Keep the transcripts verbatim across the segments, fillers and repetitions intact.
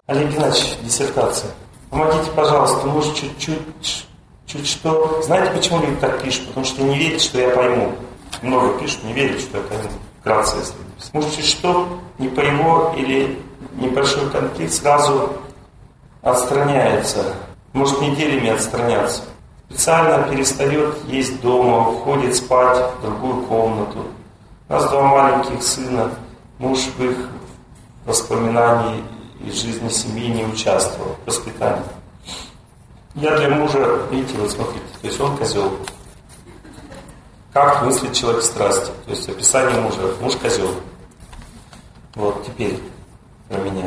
Олег Геннадьевич, диссертация. Помогите, пожалуйста, может чуть-чуть, чуть что. Знаете, почему люди так пишут? Потому что не верят, что я пойму. Много пишут, не верят, что я пойму. Вкратце, если. Может чуть что, не по его или небольшой конфликт сразу отстраняется. Может неделями отстраняться. Специально перестает есть дома, уходит спать в другую комнату. У нас два маленьких сына. Муж в их воспоминании и жизни семьи не участвовал в воспитании. Я для мужа, видите, вот смотрите, то есть он козел. Как мыслит человек страсти? То есть описание мужа. Муж козел. Вот, теперь про меня.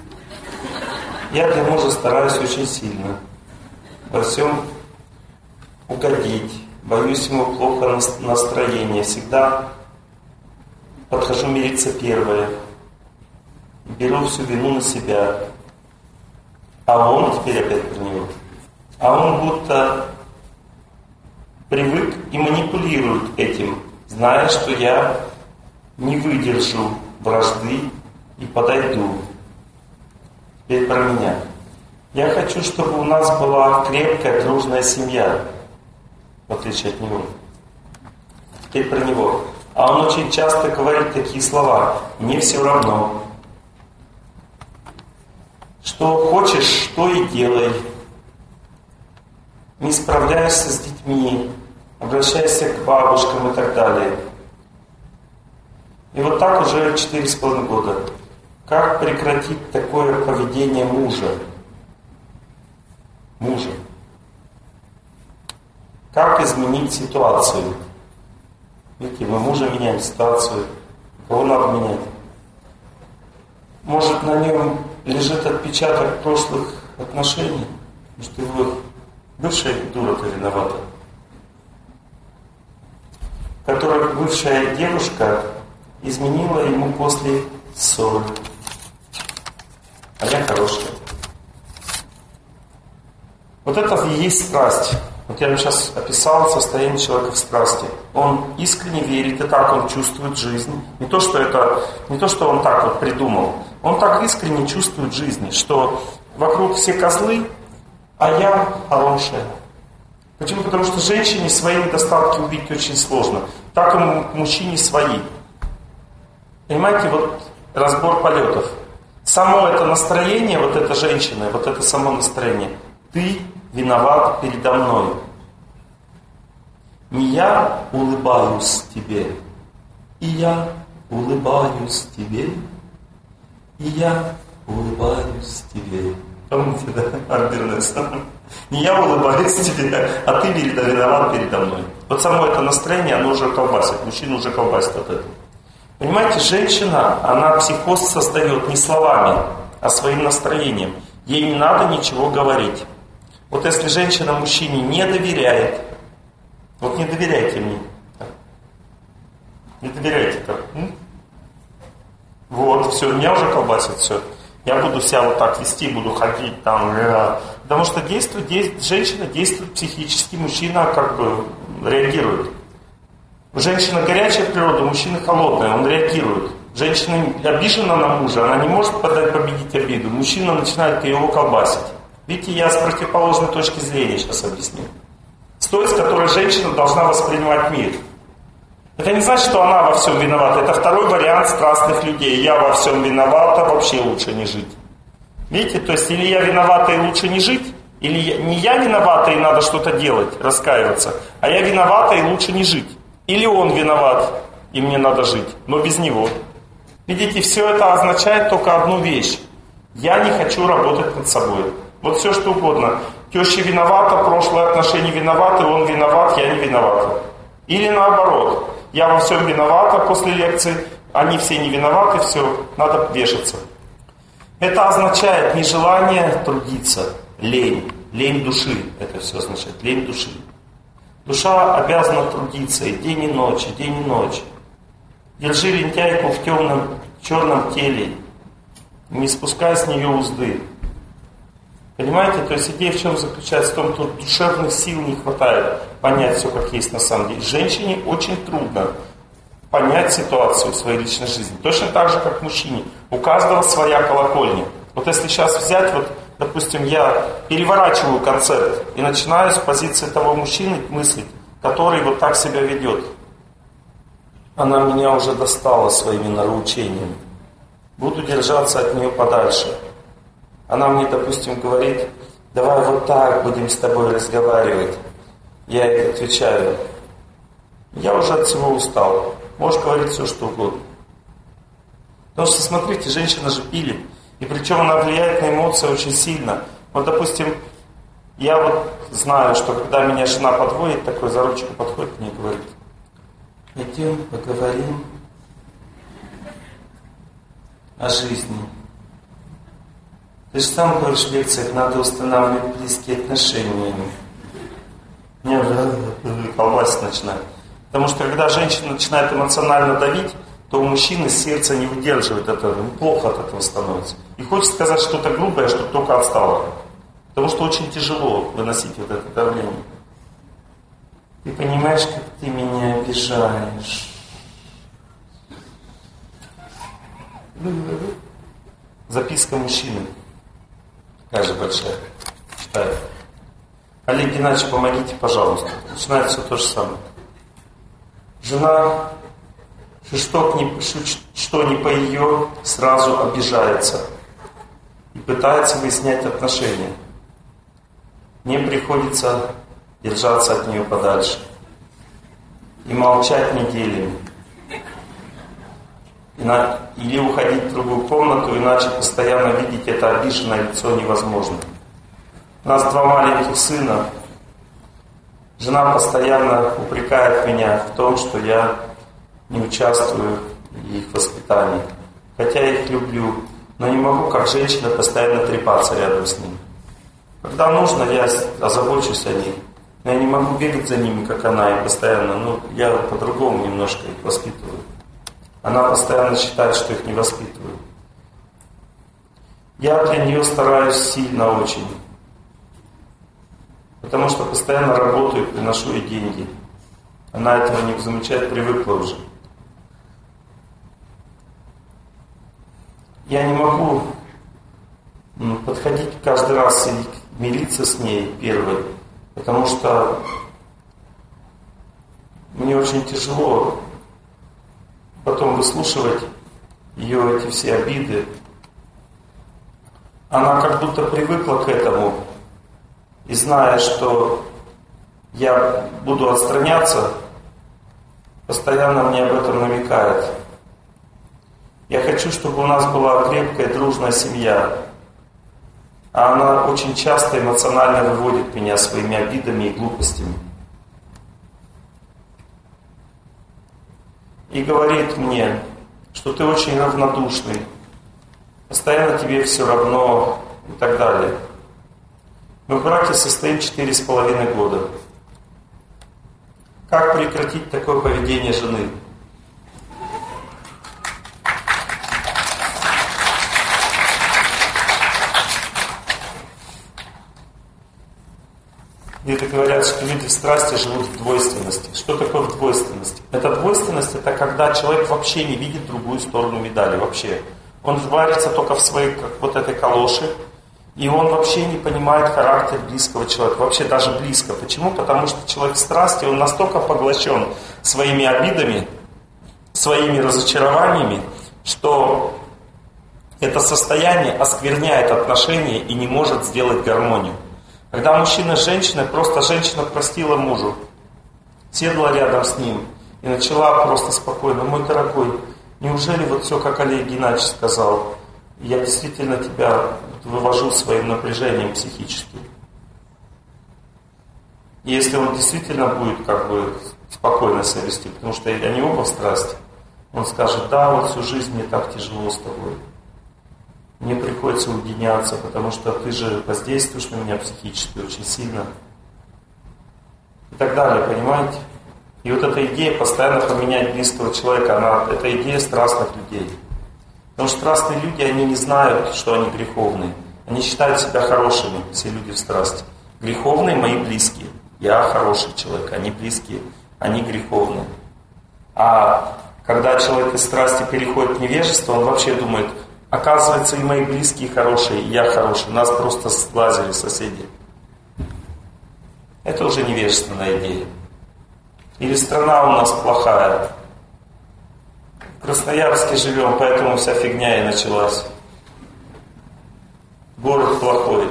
Я для мужа стараюсь очень сильно. Во всем угодить. Боюсь ему плохо настроение. Всегда подхожу мириться первое. Беру всю вину на себя. А он, теперь опять про него, а он будто привык и манипулирует этим, зная, что я не выдержу вражды и подойду. Теперь про меня. Я хочу, чтобы у нас была крепкая, дружная семья, в отличие от него. Теперь про него. А он очень часто говорит такие слова: «Мне все равно». Что хочешь, то и делай. Не справляешься с детьми, обращайся к бабушкам и так далее. И вот так уже четыре с половиной года. Как прекратить такое поведение мужа? Мужа. Как изменить ситуацию? Видите, мы мужа меняем ситуацию. Кого надо менять? Может, на нем лежит отпечаток прошлых отношений? Может, его бывшая дура-то виновата? Которая бывшая девушка изменила ему после ссоры. А я хорошая. Вот это и есть страсть. Вот я вам сейчас описал состояние человека в страсти. Он искренне верит, и так он чувствует жизнь. Не то, что это, не то, что он так вот придумал. Он так искренне чувствует жизнь, что вокруг все козлы, а я хорошая. Почему? Потому что женщине свои недостатки увидеть очень сложно. Так и мужчине свои. Понимаете, вот разбор полетов. Само это настроение, вот эта женщина, вот это само настроение. Ты виноват передо мной. Не я улыбаюсь тебе, и я улыбаюсь тебе, и я улыбаюсь тебе. Помните, да? Арбернес. Не я улыбаюсь тебе, а ты виноват передо мной. Вот само это настроение, оно уже колбасит. Мужчина уже колбасит от этого. Понимаете, женщина, она психоз создает не словами, а своим настроением. Ей не надо ничего говорить. Вот если женщина мужчине не доверяет, вот не доверяйте мне. Не доверяйте так. Вот, все, меня уже колбасит, все. Я буду себя вот так вести, буду ходить там. Потому что действует, действует, женщина действует психически, мужчина как бы реагирует. Женщина горячая природа, мужчина холодная, он реагирует. Женщина обижена на мужа, она не может подать победить обиду. Мужчина начинает его колбасить. Видите, я с противоположной точки зрения сейчас объясню. С той, с которой женщина должна воспринимать мир. Это не значит, что она во всем виновата. Это второй вариант страстных людей. Я во всем виновата, вообще лучше не жить. Видите, то есть или я виновата и лучше не жить, или не я виновата и надо что-то делать, раскаиваться, а я виновата и лучше не жить. Или он виноват и мне надо жить, но без него. Видите, все это означает только одну вещь. Я не хочу работать над собой. Вот все что угодно. Теща виновата, прошлые отношения виноваты, он виноват, я не виновата. Или наоборот. Я во всем виновата после лекции, они все не виноваты, все, надо вешаться. Это означает нежелание трудиться, лень, лень души. Это все означает, лень души. Душа обязана трудиться и день и ночь, и день и ночь. Держи лентяйку в темном, черном теле, не спускай с нее узды. Понимаете? То есть идея в чем заключается? В том, что душевных сил не хватает понять все, как есть на самом деле. Женщине очень трудно понять ситуацию в своей личной жизни. Точно так же, как мужчине. У каждого своя колокольня. Вот если сейчас взять, вот, допустим, я переворачиваю концепт и начинаю с позиции того мужчины мыслить, который вот так себя ведет. Она меня уже достала своими нравоучениями. Буду держаться от нее подальше. Она мне, допустим, говорит, давай вот так будем с тобой разговаривать. Я ей отвечаю, я уже от всего устал. Можешь говорить все, что угодно. Потому что, смотрите, женщина же пилит. И причем она влияет на эмоции очень сильно. Вот, допустим, я вот знаю, что когда меня жена подводит, такой за ручку подходит мне и говорит, идем поговорим о жизни. Ты же сам говоришь в лекциях, надо устанавливать близкие отношения. Мне уже колбасить начинает. Потому что когда женщина начинает эмоционально давить, то у мужчины сердце не выдерживает этого, плохо от этого становится. И хочет сказать что-то грубое, чтобы только отстало. Потому что очень тяжело выносить вот это давление. Ты понимаешь, как ты меня обижаешь. Записка мужчины. Такая же большая. Читаю. Олег Геннадьевич, помогите, пожалуйста. Начинает все то же самое. Жена, что не, что не по ее, сразу обижается и пытается выяснять отношения. Мне приходится держаться от нее подальше и молчать неделями. Или уходить в другую комнату, иначе постоянно видеть это обиженное лицо невозможно. У нас два маленьких сына. Жена постоянно упрекает меня в том, что я не участвую в их воспитании. Хотя я их люблю, но не могу, как женщина, постоянно трепаться рядом с ними. Когда нужно, я озабочусь о них. Но я не могу бегать за ними, как она, и постоянно, ну, я по-другому немножко их воспитываю. Она постоянно считает, что их не воспитываю. Я для нее стараюсь сильно очень. Потому что постоянно работаю, приношу ей деньги. Она этого не замечает, привыкла уже. Я не могу подходить каждый раз и мириться с ней первой, потому что мне очень тяжело потом выслушивать ее эти все обиды. Она как будто привыкла к этому, и зная, что я буду отстраняться, постоянно мне об этом намекает. Я хочу, чтобы у нас была крепкая, дружная семья. А она очень часто эмоционально выводит меня своими обидами и глупостями. И говорит мне, что ты очень равнодушный, постоянно тебе все равно и так далее. Мы в браке состоим четыре с половиной года. Как прекратить такое поведение жены? Где-то говорят, что люди в страсти живут в двойственности. Что такое в двойственности? Эта двойственность, это когда человек вообще не видит другую сторону медали. Вообще. Он варится только в своей, как вот этой калоши. И он вообще не понимает характер близкого человека. Вообще даже близко. Почему? Потому что человек в страсти, он настолько поглощен своими обидами, своими разочарованиями, что это состояние оскверняет отношения и не может сделать гармонию. Когда мужчина с женщиной, просто женщина простила мужу, села рядом с ним и начала просто спокойно: мой дорогой, неужели вот все, как Олег Геннадьевич сказал, я действительно тебя вывожу своим напряжением психическим. И если он действительно будет как бы спокойно себя вести, потому что они оба в страсти, он скажет: да, вот всю жизнь мне так тяжело с тобой. Мне приходится уединяться, потому что ты же воздействуешь на меня психически очень сильно. И так далее, понимаете? И вот эта идея постоянно поменять близкого человека, она, это идея страстных людей. Потому что страстные люди, они не знают, что они греховные. Они считают себя хорошими, все люди в страсти. Греховные мои близкие. Я хороший человек, они близкие, они греховные. А когда человек из страсти переходит в невежество, он вообще думает: Оказывается, и мои близкие хорошие, и я хороший. Нас просто сглазили соседи. Это уже невежественная идея. Или страна у нас плохая. В Красноярске живем, поэтому вся фигня и началась. Город плохой.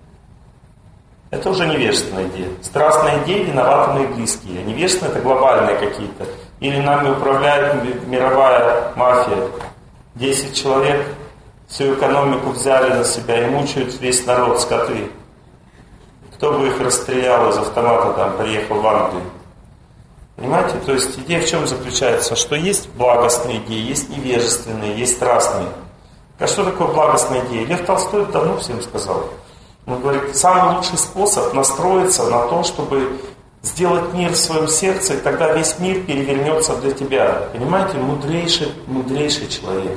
Это уже невежественная идея. Страстная идея, виноваты мои близкие. А невежественные — это глобальные какие-то. Или нами управляет мировая мафия. Десять человек всю экономику взяли на себя и мучают весь народ, скоты. Кто бы их расстрелял из автомата, там, приехал в Англию. Понимаете? То есть идея в чем заключается? Что есть благостные идеи, есть невежественные, есть страстные. А что такое благостная идея? Лев Толстой давно всем сказал. Он говорит, самый лучший способ настроиться на то, чтобы сделать мир в своем сердце, и тогда весь мир перевернется для тебя. Понимаете? Мудрейший, мудрейший человек.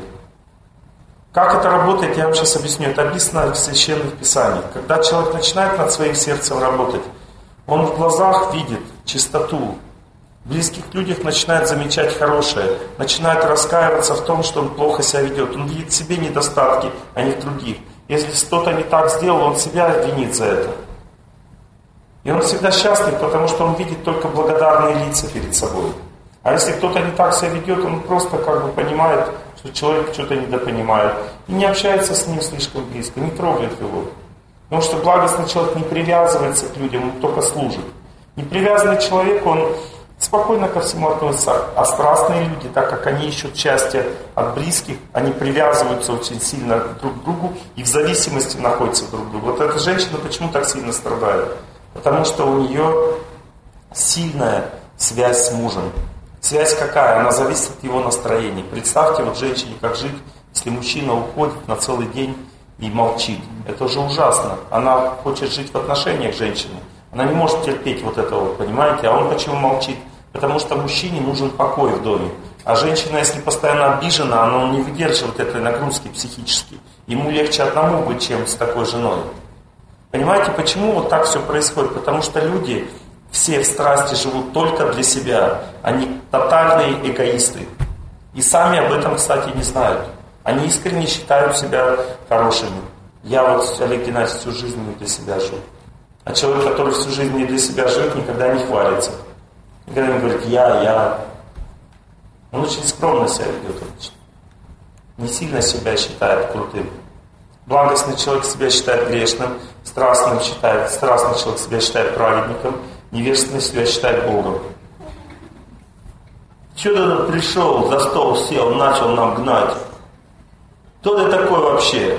Как это работает, я вам сейчас объясню. Это описано в Священных Писаниях. Когда человек начинает над своим сердцем работать, он в глазах видит чистоту. В близких людях начинает замечать хорошее, начинает раскаиваться в том, что он плохо себя ведет. Он видит в себе недостатки, а не в других. Если кто-то не так сделал, он себя винит за это. И он всегда счастлив, потому что он видит только благодарные лица перед собой. А если кто-то не так себя ведет, он просто как бы понимает, что человек что-то недопонимает. И не общается с ним слишком близко, не трогает его. Потому что благостный человек не привязывается к людям, он только служит. Непривязанный человек, он спокойно ко всему относится. А страстные люди, так как они ищут счастья от близких, они привязываются очень сильно друг к другу и в зависимости находятся друг к другу. Вот эта женщина почему так сильно страдает? Потому что у нее сильная связь с мужем. Связь какая? Она зависит от его настроения. Представьте вот женщине, как жить, если мужчина уходит на целый день и молчит. Это же ужасно. Она хочет жить в отношениях с женщиной. Она не может терпеть вот этого, понимаете? А он почему молчит? Потому что мужчине нужен покой в доме. А женщина, если постоянно обижена, она не выдерживает этой нагрузки психически. Ему легче одному быть, чем с такой женой. Понимаете, почему вот так все происходит? Потому что люди все в страсти живут только для себя. Они тотальные эгоисты. И сами об этом, кстати, не знают. Они искренне считают себя хорошими. Я вот, Олег Геннадьевич, всю жизнь не для себя жил. А человек, который всю жизнь не для себя живет, никогда не хвалится. Никогда не говорит «я, я». Он очень скромно себя ведет обычно. Не сильно себя считает крутым. Благостный человек себя считает грешным, страстным считает, страстный человек себя считает праведником, невежественный себя считает Богом. Чего ты пришел, за стол сел, начал нам гнать? Кто ты такой вообще?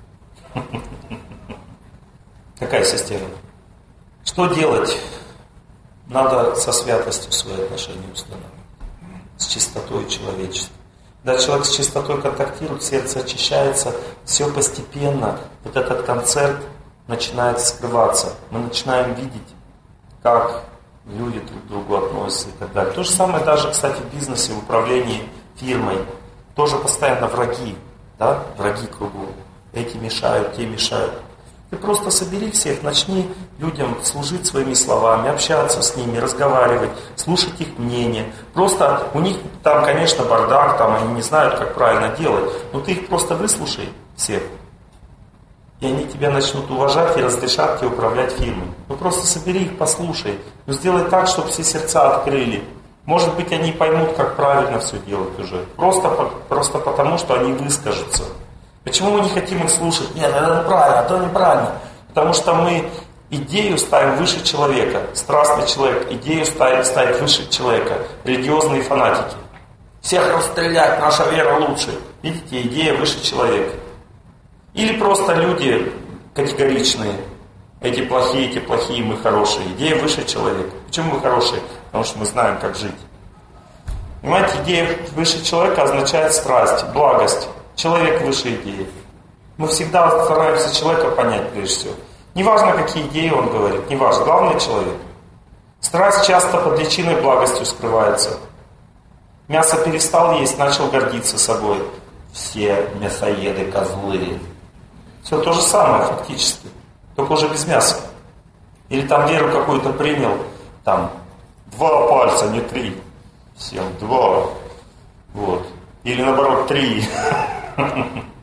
Какая система? Что делать? Надо со святостью свои отношения установить. С чистотой человечества. Когда человек с чистотой контактирует, сердце очищается, все постепенно, вот этот концерт начинает скрываться. Мы начинаем видеть, как люди друг к другу относятся и так далее. То же самое даже, кстати, в бизнесе, в управлении фирмой. Тоже постоянно враги, да? Враги кругом. Эти мешают, те мешают. Ты просто собери всех, начни людям служить своими словами, общаться с ними, разговаривать, слушать их мнение. Просто у них там, конечно, бардак, там они не знают, как правильно делать, но ты их просто выслушай всех. И они тебя начнут уважать и разрешат тебе управлять фирмой. Ну просто собери их, послушай. Ну сделай так, чтобы все сердца открыли. Может быть, они поймут, как правильно все делать уже. Просто, просто потому, что они выскажутся. Почему мы не хотим их слушать? Нет, это неправильно, это неправильно. Потому что мы идею ставим выше человека. Страстный человек идею ставит, ставит выше человека. Религиозные фанатики. Всех расстрелять, наша вера лучше. Видите, идея выше человека. Или просто люди категоричные. Эти плохие, эти плохие, мы хорошие. Идея выше человека. Почему мы хорошие? Потому что мы знаем, как жить. Понимаете, идея выше человека означает страсть, благость. Человек выше идеи. Мы всегда стараемся человека понять прежде всего. Неважно, какие идеи он говорит, неважно, главное человек. Страсть часто под личиной благостью скрывается. Мясо перестал есть, начал гордиться собой. Все мясоеды козлы. Все то же самое фактически, только уже без мяса. Или там веру какую-то принял, там два пальца, не три. Всем два. Вот. Или наоборот три.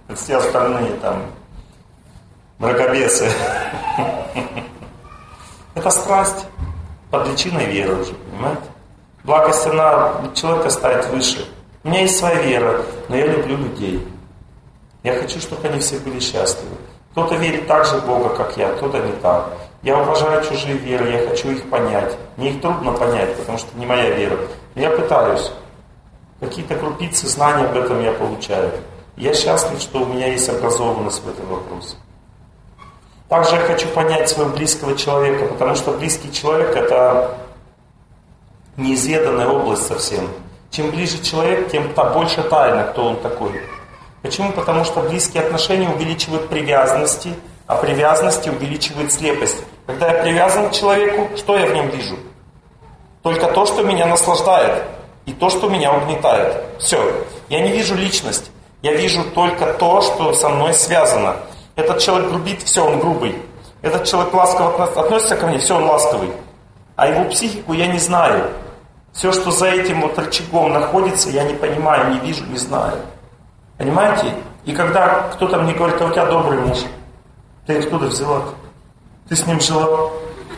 все остальные там мракобесы. Это страсть под личиной веры уже, понимаете? Благость, она человека ставит выше. У меня есть своя вера, но я люблю людей. Я хочу, чтобы они все были счастливы. Кто-то верит так же в Бога, как я, кто-то не так. Я уважаю чужие веры, я хочу их понять. Мне их трудно понять, потому что не моя вера. Но я пытаюсь. Какие-то крупицы знаний об этом я получаю. Я счастлив, что у меня есть образованность в этом вопросе. Также я хочу понять своего близкого человека, потому что близкий человек — это неизведанная область совсем. Чем ближе человек, тем больше тайна, кто он такой. Почему? Потому что близкие отношения увеличивают привязанности, а привязанности увеличивают слепость. Когда я привязан к человеку, что я в нем вижу? Только то, что меня наслаждает, и то, что меня угнетает. Все. Я не вижу личность. Я вижу только то, что со мной связано. Этот человек грубит, все, он грубый. Этот человек ласково относится ко мне, все, он ласковый. А его психику я не знаю. Все, что за этим вот рычагом находится, я не понимаю, не вижу, не знаю. Понимаете? И когда кто-то мне говорит: а у тебя добрый муж, ты откуда взяла? Ты с ним жила?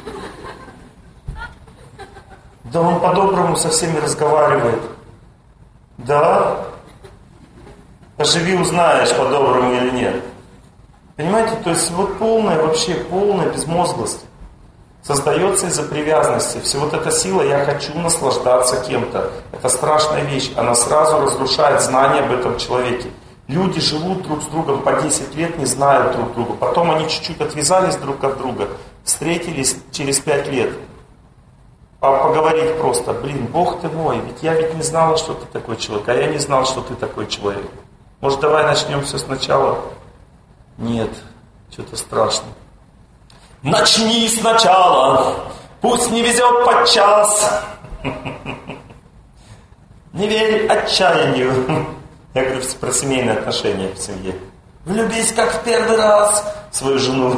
Да он по-доброму со всеми разговаривает. Да? Поживи, узнаешь, по-доброму или нет. Понимаете? То есть вот полная, вообще полная безмозглость создается из-за привязанности. Все вот эта сила «я хочу наслаждаться кем-то». Это страшная вещь. Она сразу разрушает знание об этом человеке. Люди живут друг с другом по десять лет, не знают друг друга. Потом они чуть-чуть отвязались друг от друга, встретились через пять лет. Поговорить просто: блин, Бог ты мой, ведь я ведь не знала, что ты такой человек, а я не знал, что ты такой человек. Может, давай начнем все сначала? Нет, что-то страшно. Начни сначала, пусть не везет подчас. Не верь отчаянию. Я говорю про семейные отношения в семье. Влюбись как в первый раз в свою жену.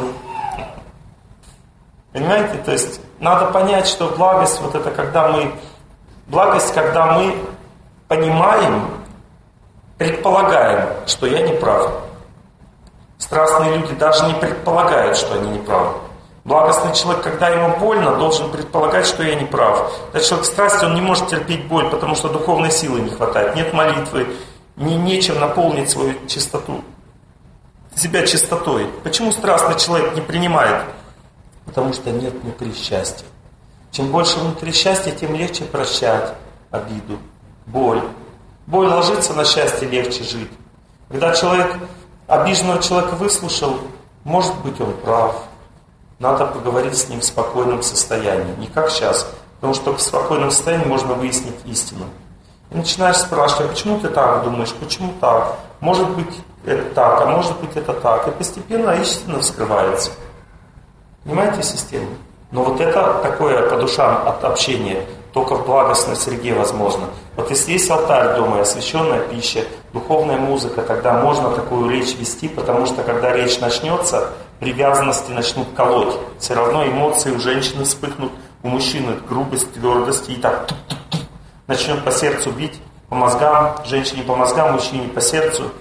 Понимаете? То есть надо понять, что благость, вот это когда мы, благость, когда мы понимаем, предполагаем, что я не прав. Страстные люди даже не предполагают, что они не правы. Благостный человек, когда ему больно, должен предполагать, что я не прав. Этот человек страсти, он не может терпеть боль, потому что духовной силы не хватает. Нет молитвы, не, нечем наполнить свою чистоту, себя чистотой. Почему страстный человек не принимает? Потому что нет внутри счастья. Чем больше внутри счастья, тем легче прощать обиду, боль. Боль ложится на счастье, легче жить. Когда человек, обиженного человека выслушал, может быть, он прав. Надо поговорить с ним в спокойном состоянии. Не как сейчас. Потому что в спокойном состоянии можно выяснить истину. И начинаешь спрашивать: а почему ты так думаешь? Почему так? Может быть, это так, а может быть, это так. И постепенно истина вскрывается. Понимаете систему? Но вот это такое по душам от общения только в благостной среде возможно. Вот если есть алтарь дома, освященная пища, духовная музыка, тогда можно такую речь вести, потому что когда речь начнется, привязанности начнут колоть. Все равно эмоции у женщины вспыхнут, у мужчины грубость, твердость, и так начнет по сердцу бить, по мозгам, женщине по мозгам, мужчине по сердцу.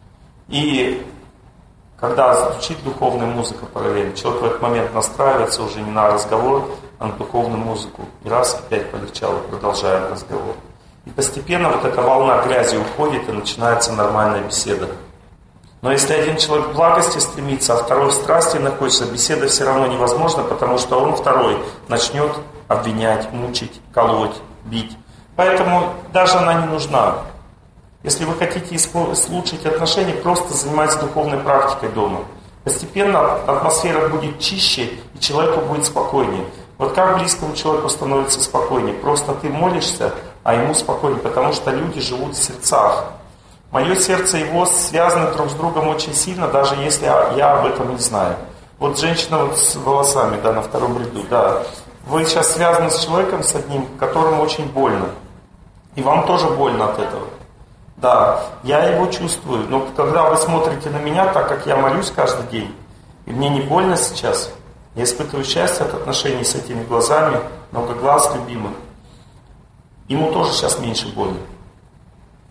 И когда звучит духовная музыка параллельно, человек в этот момент настраивается уже не на разговор, а на духовную музыку. И раз, опять полегчало, продолжаем разговор. И постепенно вот эта волна грязи уходит, и начинается нормальная беседа. Но если один человек в благости стремится, а второй в страсти находится, беседа все равно невозможна, потому что он, второй, начнет обвинять, мучить, колоть, бить. Поэтому даже она не нужна. Если вы хотите улучшить отношения, просто занимайтесь духовной практикой дома. Постепенно атмосфера будет чище, и человеку будет спокойнее. Вот как близкому человеку становится спокойнее? Просто ты молишься, а ему спокойнее, потому что люди живут в сердцах. Мое сердце и его связаны друг с другом очень сильно, даже если я об этом не знаю. Вот женщина вот с волосами, да, на втором ряду, да. Вы сейчас связаны с человеком, с одним, которому очень больно. И вам тоже больно от этого. Да, я его чувствую. Но когда вы смотрите на меня, так как я молюсь каждый день, и мне не больно сейчас, я испытываю счастье от отношений с этими глазами, много глаз любимых. Ему тоже сейчас меньше больно.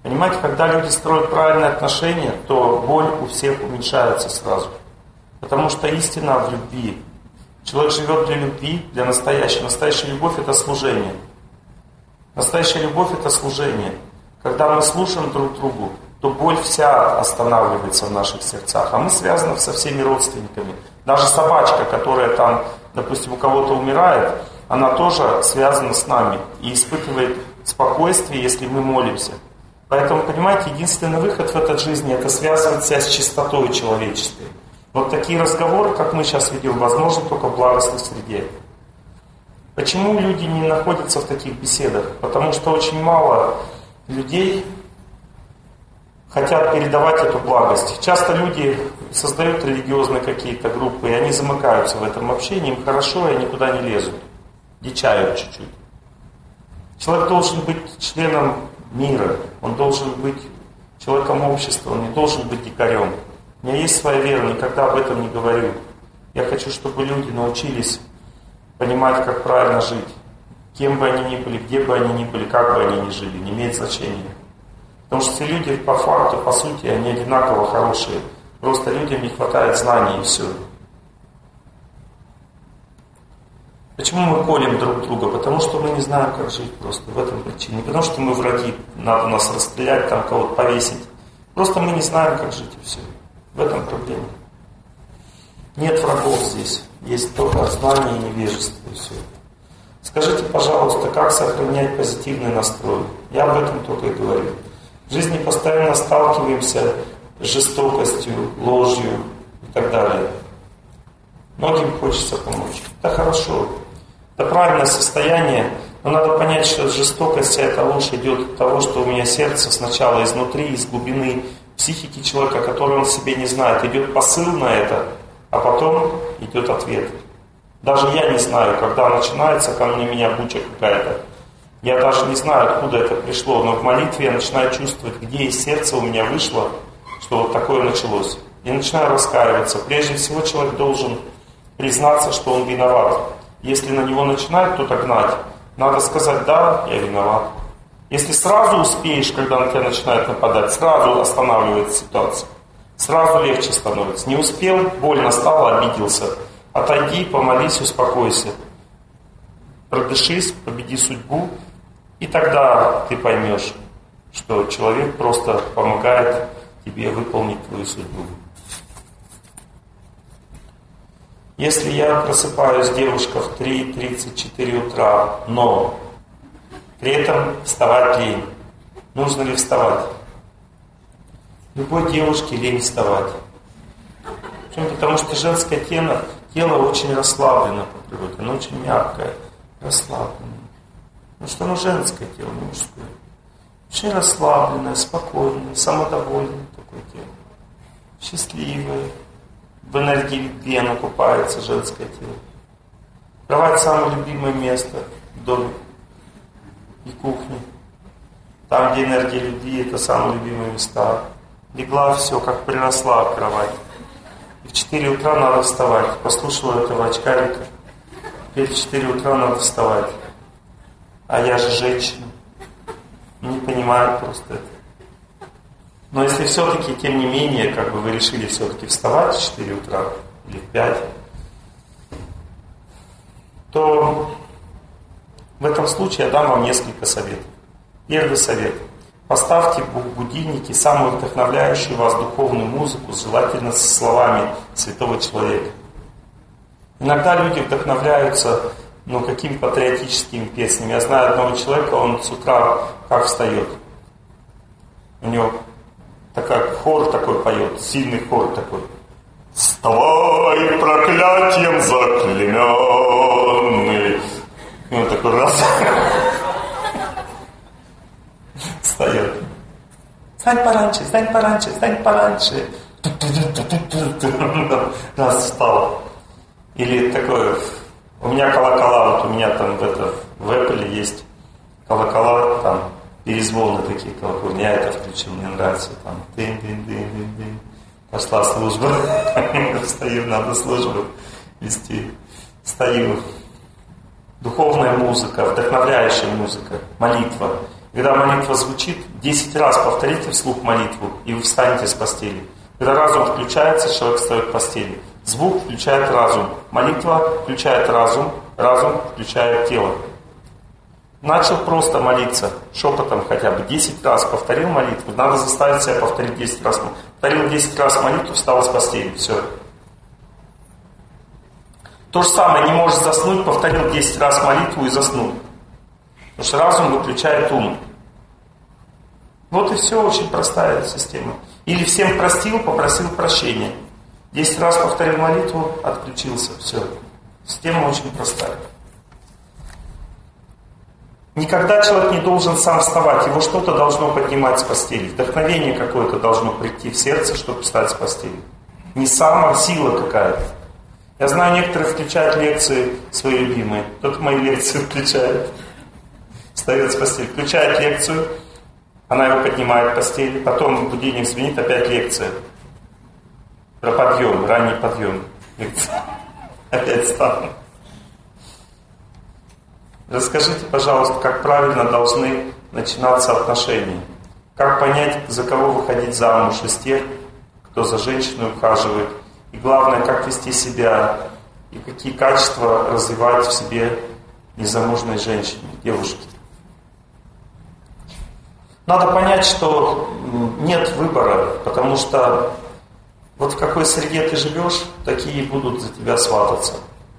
Понимаете, когда люди строят правильные отношения, то боль у всех уменьшается сразу. Потому что истина в любви. Человек живет для любви, для настоящей. Настоящая любовь – это служение. Настоящая любовь – это служение. Когда мы слушаем друг другу, то боль вся останавливается в наших сердцах. А мы связаны со всеми родственниками. Даже собачка, которая там, допустим, у кого-то умирает, она тоже связана с нами и испытывает спокойствие, если мы молимся. Поэтому, понимаете, единственный выход в этой жизни – это связывать себя с чистотой человеческой. Вот такие разговоры, как мы сейчас ведем, возможны только в благостной среде. Почему люди не находятся в таких беседах? Потому что очень мало людей хотят передавать эту благость. Часто люди создают религиозные какие-то группы, и они замыкаются в этом общении, им хорошо, и они никуда не лезут. Дичают чуть-чуть. Человек должен быть членом мира, он должен быть человеком общества, он не должен быть дикарем. У меня есть своя вера, никогда об этом не говорю. Я хочу, чтобы люди научились понимать, как правильно жить. Кем бы они ни были, где бы они ни были, как бы они ни жили, не имеет значения. Потому что все люди по факту, по сути, они одинаково хорошие. Просто людям не хватает знаний и все. Почему мы колем друг друга? Потому что мы не знаем, как жить просто. В этом причина. Не потому что мы враги, надо нас расстрелять, там кого-то повесить. Просто мы не знаем, как жить и все. В этом проблема. Нет врагов здесь. Есть только знание и невежество и все. Скажите, пожалуйста, как сохранять позитивный настрой? Я об этом только и говорю. В жизни постоянно сталкиваемся с жестокостью, ложью и так далее. Многим хочется помочь. Это хорошо. Это правильное состояние. Но надо понять, что жестокость, вся эта ложь идет от того, что у меня сердце сначала изнутри, из глубины психики человека, который он себе не знает. Идет посыл на это, а потом идет ответ. Даже я не знаю, когда начинается ко мне меня буча какая-то. Я даже не знаю, откуда это пришло, но в молитве я начинаю чувствовать, где из сердца у меня вышло, что вот такое началось. И начинаю раскаиваться. Прежде всего человек должен признаться, что он виноват. Если на него начинает кто-то гнать, надо сказать: да, я виноват. Если сразу успеешь, когда на тебя начинает нападать, сразу останавливается ситуация. Сразу легче становится. Не успел, больно стало, обиделся. Отойди, помолись, успокойся. Продышись, победи судьбу. И тогда ты поймешь, что человек просто помогает тебе выполнить твою судьбу. Если я просыпаюсь, девушка, в три тридцать четыре утра, но при этом вставать лень, нужно ли вставать? Любой девушке лень вставать. Почему? Потому что женское тело, тело очень расслаблено по природе, оно очень мягкое, расслабленное. Потому что оно женское тело, не мужское. Очень расслабленное, спокойное, самодовольное такое тело. Счастливое. В энергии любви оно купается, женское тело. Кровать — самое любимое место в доме и кухне. Там, где энергия любви, это самые любимые места. Легла, все, как приросла к кровати. И в четыре утра надо вставать. Послушала этого очкарика. Теперь в четыре утра надо вставать. А я же женщина. Не понимаю просто это. Но если все-таки, тем не менее, как бы вы решили все-таки вставать в четыре утра или в пять, то в этом случае я дам вам несколько советов. Первый совет. Поставьте будильники, самую вдохновляющую вас духовную музыку, желательно со словами святого человека. Иногда люди вдохновляются ну, какими патриотическими песнями. Я знаю одного человека, он с утра как встает. У него такой хор такой поет, сильный хор такой. «Вставай, проклятием заклеменный». И он такой раз встает. «Встань пораньше, встань пораньше, встань пораньше». Раз встал. Или такое, у меня колокола, вот у меня там в, это, в Apple есть колокола, там перезвоны такие колокольни. Я это включил, мне нравится. Там дын-дын-дын-дын-дын. Пошла служба. Встаю, надо службу вести. Встаю. Духовная музыка, вдохновляющая музыка, молитва. Когда молитва звучит, десять раз повторите вслух молитву, и вы встанете с постели. Когда разум включается, человек встает в постели. Звук включает разум. Молитва включает разум. Разум включает тело. Начал просто молиться, шепотом хотя бы, десять раз повторил молитву. Надо заставить себя повторить десять раз. Повторил десять раз молитву, встал с постели. Все. То же самое, не может заснуть, повторил десять раз молитву и заснул. Потому что разум выключает ум. Вот и все, очень простая система. Или всем простил, попросил прощения. десять раз повторил молитву, отключился. Все. Система очень простая. Никогда человек не должен сам вставать. Его что-то должно поднимать с постели. Вдохновение какое-то должно прийти в сердце, чтобы встать с постели. Не сам, а сила какая-то. Я знаю, некоторые включают лекции свои любимые. Кто-то мои лекции включает. Встает с постели. Включает лекцию. Она его поднимает в постели. Потом будильник звенит, опять лекция. Про подъем, ранний подъем. Лекция. Опять встал. Расскажите, пожалуйста, как правильно должны начинаться отношения. Как понять, за кого выходить замуж из тех, кто за женщиной ухаживает. И главное, как вести себя и какие качества развивать в себе незамужной женщине, девушке. Надо понять, что нет выбора, потому что вот в какой среде ты живешь, такие будут за тебя свататься.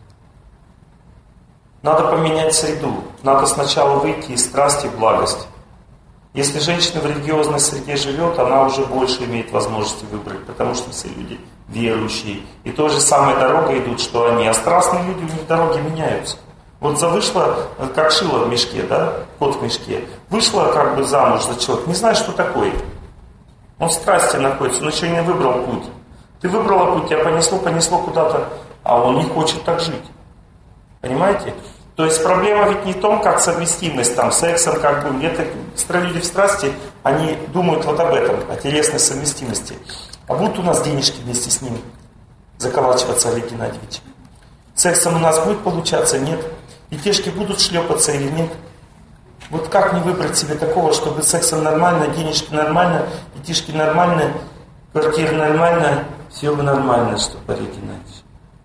Надо поменять среду. Надо сначала выйти из страсти в благость. Если женщина в религиозной среде живет, она уже больше имеет возможности выбрать, потому что все люди верующие. И той же самой дорогой идут, что они. А страстные люди, у них дороги меняются. Вот завышла, как шило в мешке, да, кот в мешке. Вышла как бы замуж за человека, не знает, что такое. Он в страсти находится, он еще не выбрал путь. Ты выбрала путь, тебя понесло, понесло куда-то, а он не хочет так жить. Понимаете? То есть проблема ведь не в том, как совместимость там, сексом, как бы, где-то люди в страсти, они думают вот об этом, о телесной совместимости. А будут у нас денежки вместе с ним заколачиваться, Олег Геннадьевич? Сексом у нас будет получаться? Нет. Детишки будут шлепаться или нет? Вот как не выбрать себе такого, чтобы сексом нормально, денежки нормально, детишки нормально, квартира нормально, все нормально, чтобы Олег Геннадьевич.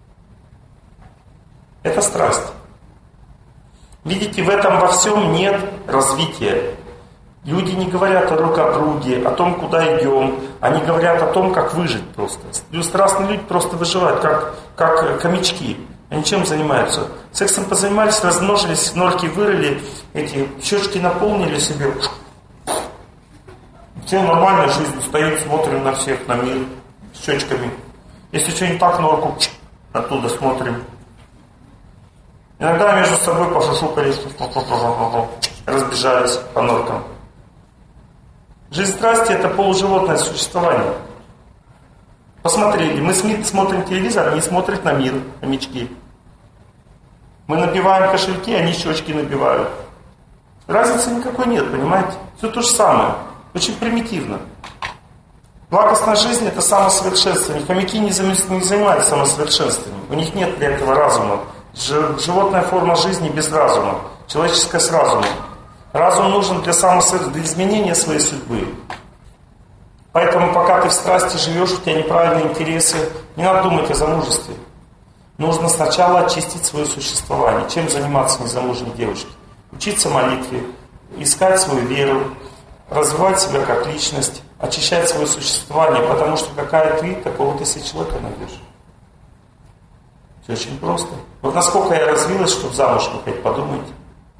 Это страсть. Видите, в этом во всем нет развития. Люди не говорят друг о друге, о том, куда идем. Они говорят о том, как выжить просто. Страстные люди просто выживают, как, как хомячки. Они чем занимаются? Сексом позанимались, размножились, норки вырыли, эти щечки наполнили себе. Все нормально, жизнь стоит, смотрим на всех, на мир, с щечками. Если что не так, норку оттуда смотрим. Иногда между собой пошушукались, разбежались по норкам. Жизнь страсти – это полуживотное существование. Посмотрели, мы смотрим телевизор, они смотрят на мир, хомячки. Мы набиваем кошельки, они щечки набивают. Разницы никакой нет, понимаете? Все то же самое. Очень примитивно. Благостная жизнь – это самосовершенствование. Хомяки не занимаются самосовершенствованием. У них нет для этого разума. Животная форма жизни без разума. Человеческая с разумом. Разум нужен для, самосвер... для изменения своей судьбы. Поэтому пока ты в страсти живешь, у тебя неправильные интересы, не надо думать о замужестве. Нужно сначала очистить свое существование. Чем заниматься незамужней девушке? Учиться молитве, искать свою веру, развивать себя как личность, очищать свое существование, потому что какая ты, такого ты себе человека найдешь. Все очень просто. Вот насколько я развилась, чтобы замуж выходить, подумайте.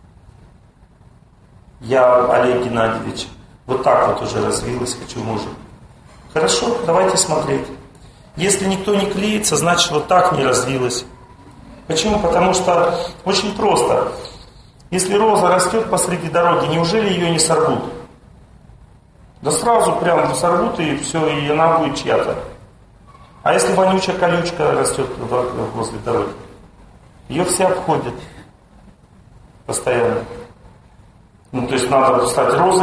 Я, Олег Геннадьевич, вот так вот уже развилась, хочу мужа. Хорошо, давайте смотреть. Если никто не клеится, значит вот так не развилась. Почему? Потому что очень просто. Если роза растет посреди дороги, неужели ее не сорвут? Да сразу прям сорвут и все, и она будет чья-то. А если вонючая колючка растет возле дороги? Ее все обходят постоянно. Ну, то есть надо стать розой.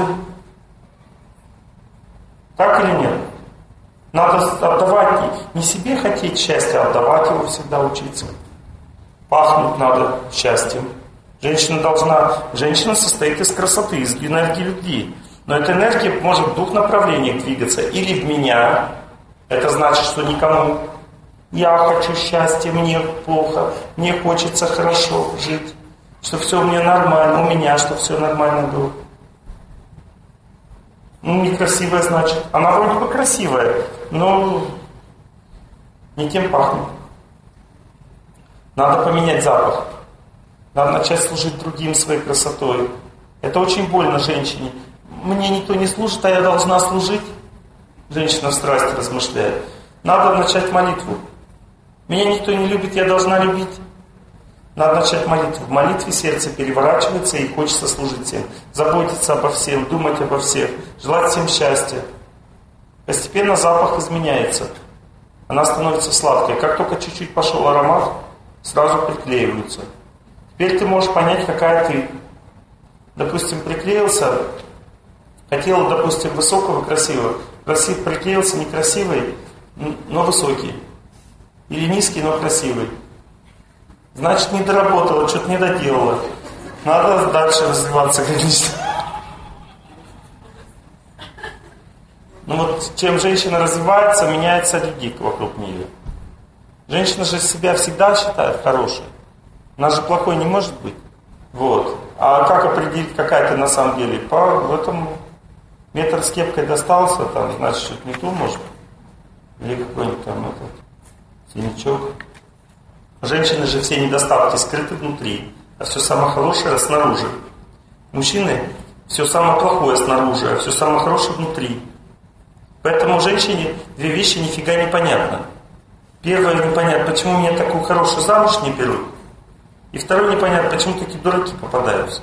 Так или нет? Надо отдавать, не себе хотеть счастья, а отдавать его всегда учиться. Пахнуть надо счастьем. Женщина должна, женщина состоит из красоты, из энергии любви. Но эта энергия может в двух направлениях двигаться. Или в меня, это значит, что никому. Я хочу счастья, мне плохо, мне хочется хорошо жить, что все у меня нормально, у меня, что все нормально было. Ну, некрасивая, значит. Она вроде бы красивая, но не тем пахнет. Надо поменять запах. Надо начать служить другим своей красотой. Это очень больно женщине. Мне никто не служит, а я должна служить. Женщина в страсти размышляет. Надо начать молитву. Меня никто не любит, я должна любить. Надо начать молитву. В молитве сердце переворачивается и хочется служить всем. Заботиться обо всем, думать обо всех, желать всем счастья. Постепенно запах изменяется. Она становится сладкой. Как только чуть-чуть пошел аромат, сразу приклеиваются. Теперь ты можешь понять, какая ты. Допустим, приклеился, хотел, допустим, высокого, красивого. Красив, приклеился некрасивый, но высокий. Или низкий, но красивый. Значит, не доработала, что-то не доделала. Надо дальше развиваться, конечно. Ну вот, чем женщина развивается, меняется людей вокруг нее. Женщина же себя всегда считает хорошей. Она же плохой не может быть. Вот. А как определить, какая ты на самом деле? По этому метр с кепкой достался, там, значит, что-то не то может. Или какой-нибудь там этот синячок. Женщины же все недостатки скрыты внутри, а все самое хорошее снаружи. Мужчины все самое плохое снаружи, а все самое хорошее внутри. Поэтому женщине две вещи нифига не понятно. Первое непонятно, почему меня такую хорошую замуж не берут. И второе непонятно, почему такие дураки попадаются.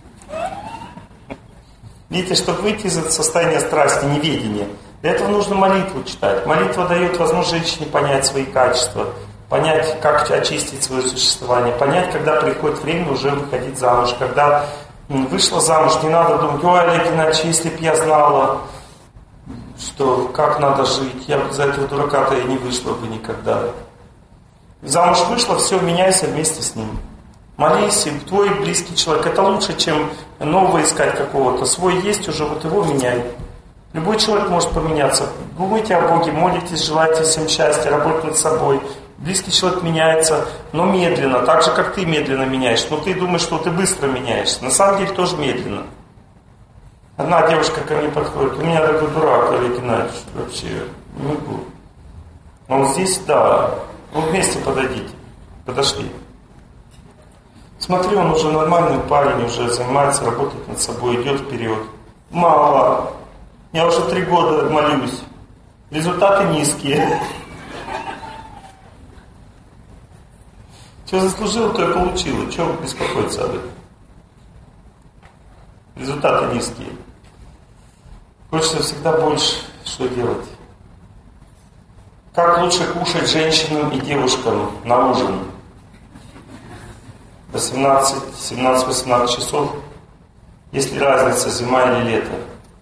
Видите, чтобы выйти из этого состояния страсти, неведения, для этого нужно молитву читать. Молитва дает возможность женщине понять свои качества, понять, как очистить свое существование, понять, когда приходит время уже выходить замуж. Когда вышла замуж, не надо думать: ой, Олег Геннадьевич, если б я знала, что как надо жить, я бы за этого дурака-то и не вышла бы никогда. Замуж вышла, все, меняйся вместе с ним. Молись, и твой близкий человек. Это лучше, чем нового искать какого-то. Свой есть уже, вот его меняй. Любой человек может поменяться. Думайте о Боге, молитесь, желайте всем счастья, работайте над собой. Близкий человек меняется, но медленно, так же, как ты медленно меняешься. Но ты думаешь, что ты быстро меняешься. На самом деле тоже медленно. Одна девушка ко мне подходит: у меня такой дурак, Олег Геннадьевич, вообще не могу. Он здесь, да, вы вместе подойдите. Подошли. Смотри, он уже нормальный парень, уже занимается, работает над собой, идет вперед. Мало. Я уже три года молюсь. Результаты низкие. Что заслужил, то и получила. Чего беспокоиться об этом? Результаты низкие. Хочется всегда больше. Что делать? Как лучше кушать женщинам и девушкам на ужин? восемнадцать, семнадцать, восемнадцать часов. Есть ли разница, зима или лето?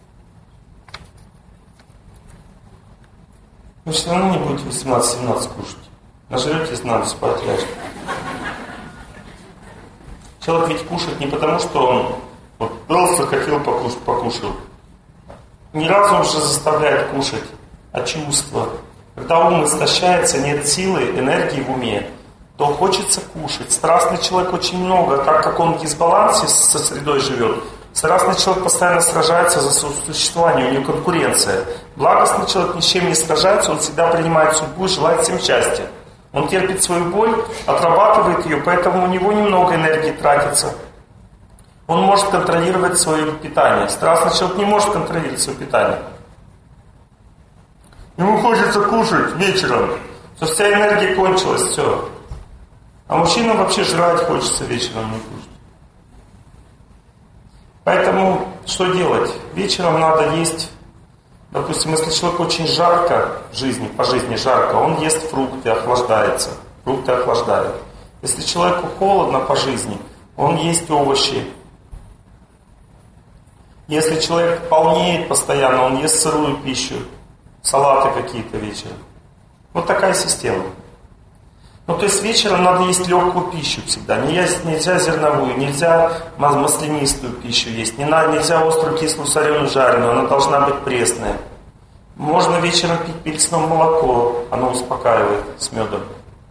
Вы все равно не будете восемнадцать-семнадцать кушать. Нажретесь, надо спать ляжете. Человек ведь кушает не потому, что он вот просто хотел покушать, покушал. Не разум же заставляет кушать, а чувство. Когда ум истощается, нет силы, энергии в уме, то хочется кушать. Страстный человек очень много, так как он в дисбалансе со средой живет. Страстный человек постоянно сражается за существование, у него конкуренция. Благостный человек ни с чем не сражается, он всегда принимает судьбу и желает всем счастья. Он терпит свою боль, отрабатывает ее, поэтому у него немного энергии тратится. Он может контролировать свое питание. Страстный человек не может контролировать свое питание. Ему хочется кушать вечером, что вся энергия кончилась, все. А мужчинам вообще жрать хочется вечером, не кушать. Поэтому что делать? Вечером надо есть. Допустим, если человеку очень жарко в жизни, по жизни жарко, он ест фрукты, охлаждается. Фрукты охлаждают. Если человеку холодно по жизни, он ест овощи. Если человек полнеет постоянно, он ест сырую пищу, салаты какие-то вечером. Вот такая система. Ну, то есть вечером надо есть легкую пищу всегда. Нельзя зерновую, нельзя маслянистую пищу есть, нельзя острую, кислую, соленую, жареную, она должна быть пресная. Можно вечером пить перечное молоко, оно успокаивает с медом.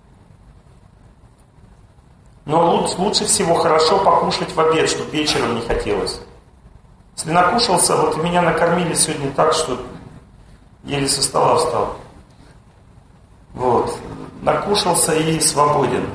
Но лучше всего хорошо покушать в обед, чтобы вечером не хотелось. Если накушался, вот меня накормили сегодня так, что еле со стола встал. Вот. Накушался и свободен.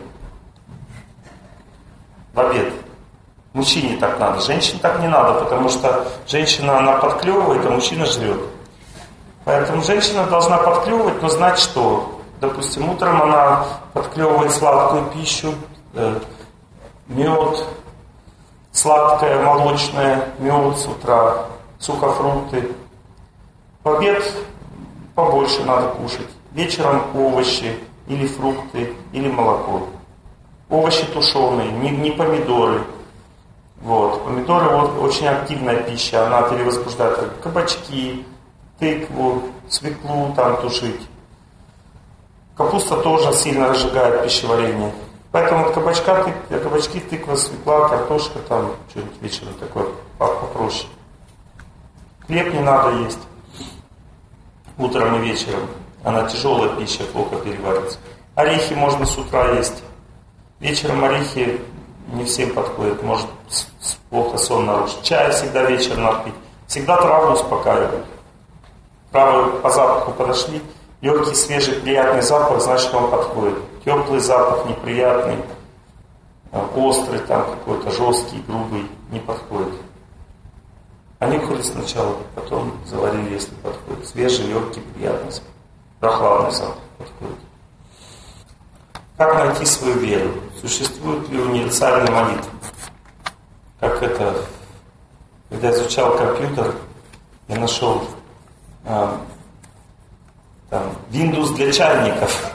В обед. Мужчине так надо. Женщине так не надо, потому что женщина, она подклевывает, а мужчина жрет. Поэтому женщина должна подклевывать, но знать, что, допустим, утром она подклевывает сладкую пищу, э, мед, сладкое, молочное, мед с утра, сухофрукты. В обед побольше надо кушать. Вечером овощи, или фрукты, или молоко. Овощи тушеные, не, не помидоры. Вот. Помидоры вот, очень активная пища, она перевозбуждает кабачки, тыкву, свеклу там тушить. Капуста тоже сильно разжигает пищеварение. Поэтому вот кабачка, тык, кабачки, тыква, свекла, картошка, там что-нибудь вечером такое попроще. Хлеб не надо есть утром и вечером. Она тяжелая пища, плохо переварится. Орехи можно с утра есть. Вечером орехи не всем подходят, может плохо сон нарушить. Чай всегда вечером надо пить. Всегда траву успокаивают. Травы по запаху подошли. Легкий, свежий, приятный запах, значит, вам подходит. Теплый запах, неприятный, острый, там какой-то жесткий, грубый, не подходит. А нюхали сначала, потом заварили, если подходит. Свежий, легкий, приятный запах. Прохладный запах подходит. Как найти свою веру? Существует ли универсальная молитва? Как это, когда я изучал компьютер, я нашел а, там, Windows для чайников.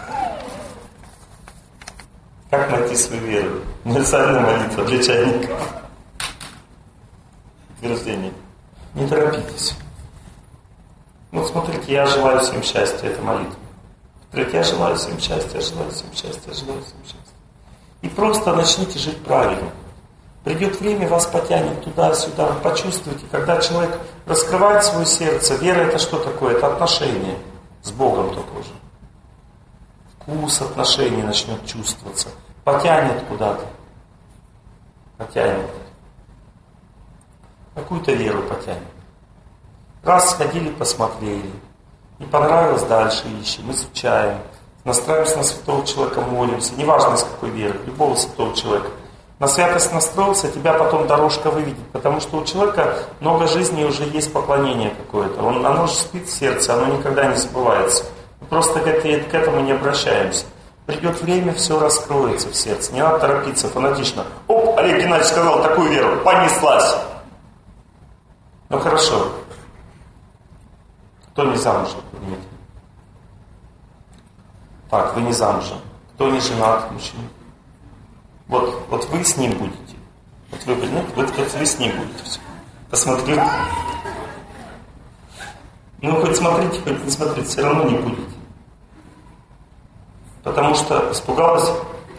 Как найти свою веру? Универсальная молитва для чайников. Утверждение. Не торопитесь. Вот смотрите, я желаю всем счастья, это молитва. Смотрите, я желаю всем счастья, я желаю всем счастья, я желаю всем счастья. И просто начните жить правильно. Придет время, вас потянет туда-сюда. Почувствуйте, когда человек раскрывает свое сердце, вера это что такое? Это отношение с Богом только уже. Вкус отношений начнет чувствоваться. Потянет куда-то. Потянет. Какую-то веру потянет. Раз сходили, посмотрели. Не понравилось, дальше ищем, изучаем. Настраиваемся на святого человека, молимся. Неважно, из какой веры, любого святого человека. На святость настроился, тебя потом дорожка выведет. Потому что у человека много жизней уже есть поклонение какое-то. Он, оно же спит в сердце, оно никогда не забывается. Мы просто к, к этому не обращаемся. Придет время, все раскроется в сердце. Не надо торопиться, фанатично. Оп, Олег Геннадьевич сказал такую веру, понеслась. Ну хорошо. Кто не замужем, поднимите. Так, вы не замужем. Кто не женат, мужчина? Вот, вот вы с ним будете. Вот вы, ну, вот, вот вы с ним будете. Посмотрю. Ну, хоть смотрите, хоть не смотрите, все равно не будете. Потому что испугалась.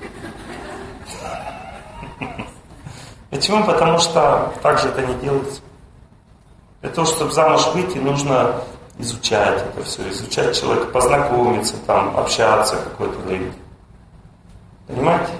Почему? Потому что так же это не делается. Для того, чтобы замуж выйти, нужно изучать это все, изучать человека, познакомиться, там, общаться какое-то время. Понимаете?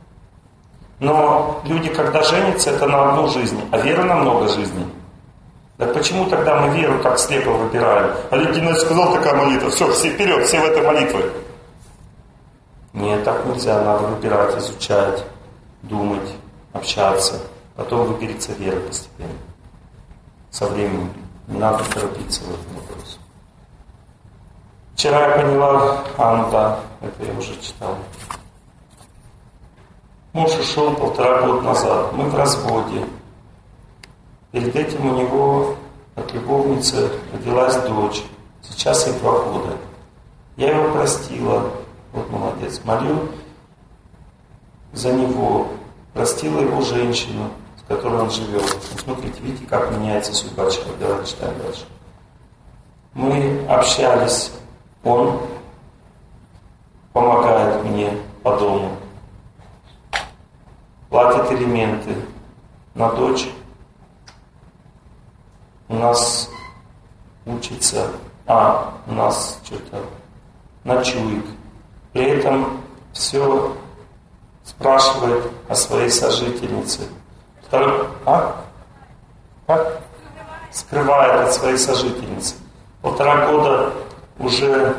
Но люди, когда женятся, это на одну жизнь, а вера на много жизней. Так почему тогда мы веру так слепо выбираем? Олег Геннадьевич сказал, такая молитва, все, все вперед, все в этой молитве. Нет, так нельзя, надо выбирать, изучать, думать, общаться. Потом выберется вера постепенно. Со временем. Не надо торопиться в этом вопросе. Вчера я поняла, а, ну да, это я уже читал. Муж ушел полтора года назад, мы в разводе. Перед этим у него от любовницы родилась дочь, сейчас ей два года. Я его простила, вот молодец, молю за него, простила его женщину, с которой он живет. Смотрите, видите, как меняется судьба человека. Давайте читаем дальше. Мы общались, он помогает мне по дому, платит элементы на дочь. У нас учится, а, у нас что-то ночует. При этом все спрашивает о своей сожительнице. Второй, а? Как? Скрывает от своей сожительницы. Полтора года уже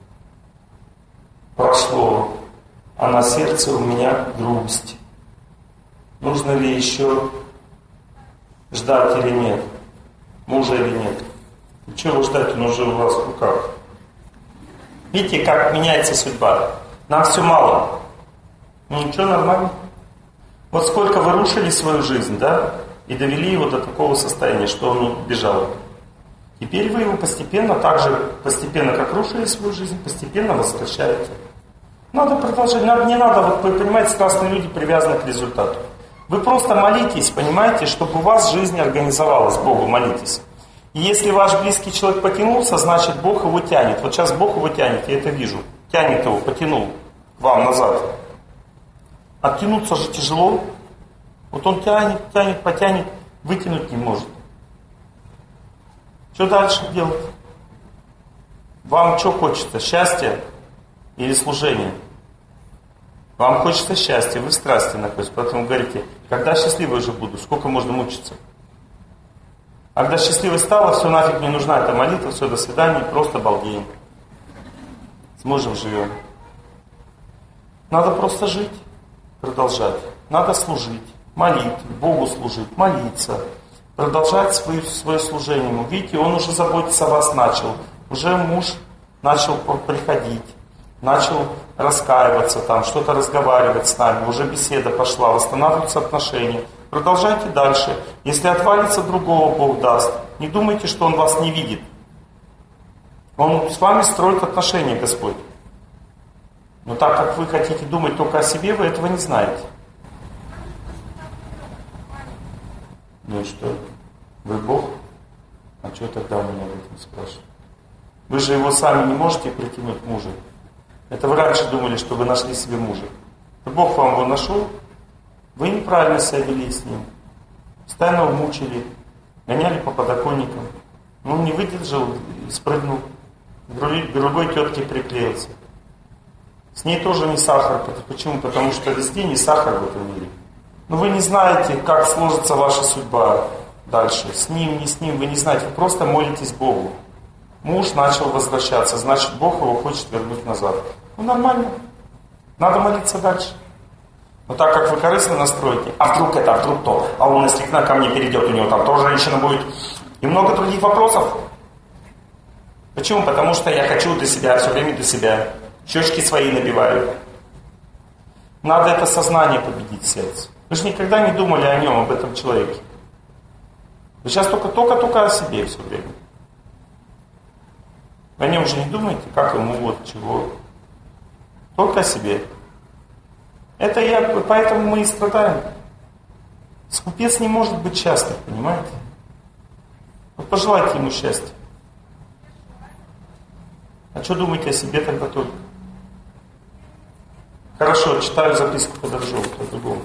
прошло, а на сердце у меня грусть. Нужно ли еще ждать или нет? Мужа или нет? И чего ждать, он уже у вас в руках. Видите, как меняется судьба? Нам все мало. Ну ничего, нормально. Вот сколько вы рушили свою жизнь, да? И довели его до такого состояния, что он бежал. Теперь вы его постепенно, так же постепенно, как рушили свою жизнь, постепенно возвращаете. Надо продолжать. Не надо, вот вы понимаете, страстные люди привязаны к результату. Вы просто молитесь, понимаете, чтобы у вас жизнь организовалась, Богу молитесь. И если ваш близкий человек потянулся, значит Бог его тянет. Вот сейчас Бог его тянет, я это вижу. Тянет его, потянул вам назад. Оттянуться же тяжело. Вот он тянет, тянет, потянет, вытянуть не может. Что дальше делать? Вам что хочется? Счастье или служение? Вам хочется счастья, вы в страсти находитесь. Поэтому говорите, когда счастливой уже буду, сколько можно мучиться? А когда счастливой стало, все нафиг не нужна эта молитва, все, до свидания, просто балдеем. С мужем живем. Надо просто жить, продолжать. Надо служить, молить, Богу служить, молиться, продолжать свое, свое служение. Видите, он уже заботиться о вас начал. Уже муж начал приходить. Начал раскаиваться, там, что-то разговаривать с нами, уже беседа пошла, восстанавливаются отношения. Продолжайте дальше. Если отвалится другого, Бог даст. Не думайте, что Он вас не видит. Он с вами строит отношения, Господь. Но так как вы хотите думать только о себе, вы этого не знаете. Ну и что? Вы Бог? А что тогда у меня об этом спрашиваете? Вы же его сами не можете притянуть мужа. Это вы раньше думали, что вы нашли себе мужа. Но Бог вам его нашел, вы неправильно себя вели с ним. Постоянно его мучили, гоняли по подоконникам. Он не выдержал и спрыгнул. К другой тетке приклеился. С ней тоже не сахар. Почему? Потому что везде не сахар в этом мире. Но вы не знаете, как сложится ваша судьба дальше. С ним, не с ним, вы не знаете. Вы просто молитесь Богу. Муж начал возвращаться, значит, Бог его хочет вернуть назад. Ну, нормально. Надо молиться дальше. Но так как вы корыстно настроите, а вдруг это, а вдруг то, а он, если ко мне перейдет, у него там тоже женщина будет. И много других вопросов. Почему? Потому что я хочу для себя, все время для себя. Щечки свои набиваю. Надо это сознание победить в сердце. Вы же никогда не думали о нем, об этом человеке. Вы сейчас только-только-только о себе все время. Вы о нем же не думаете, как ему, вот, чего. Только о себе. Это я, поэтому мы и страдаем. Скупец не может быть счастлив, понимаете? Вот пожелайте ему счастья. А что думаете о себе тогда только? Хорошо, читаю записку Подорожова по-другому.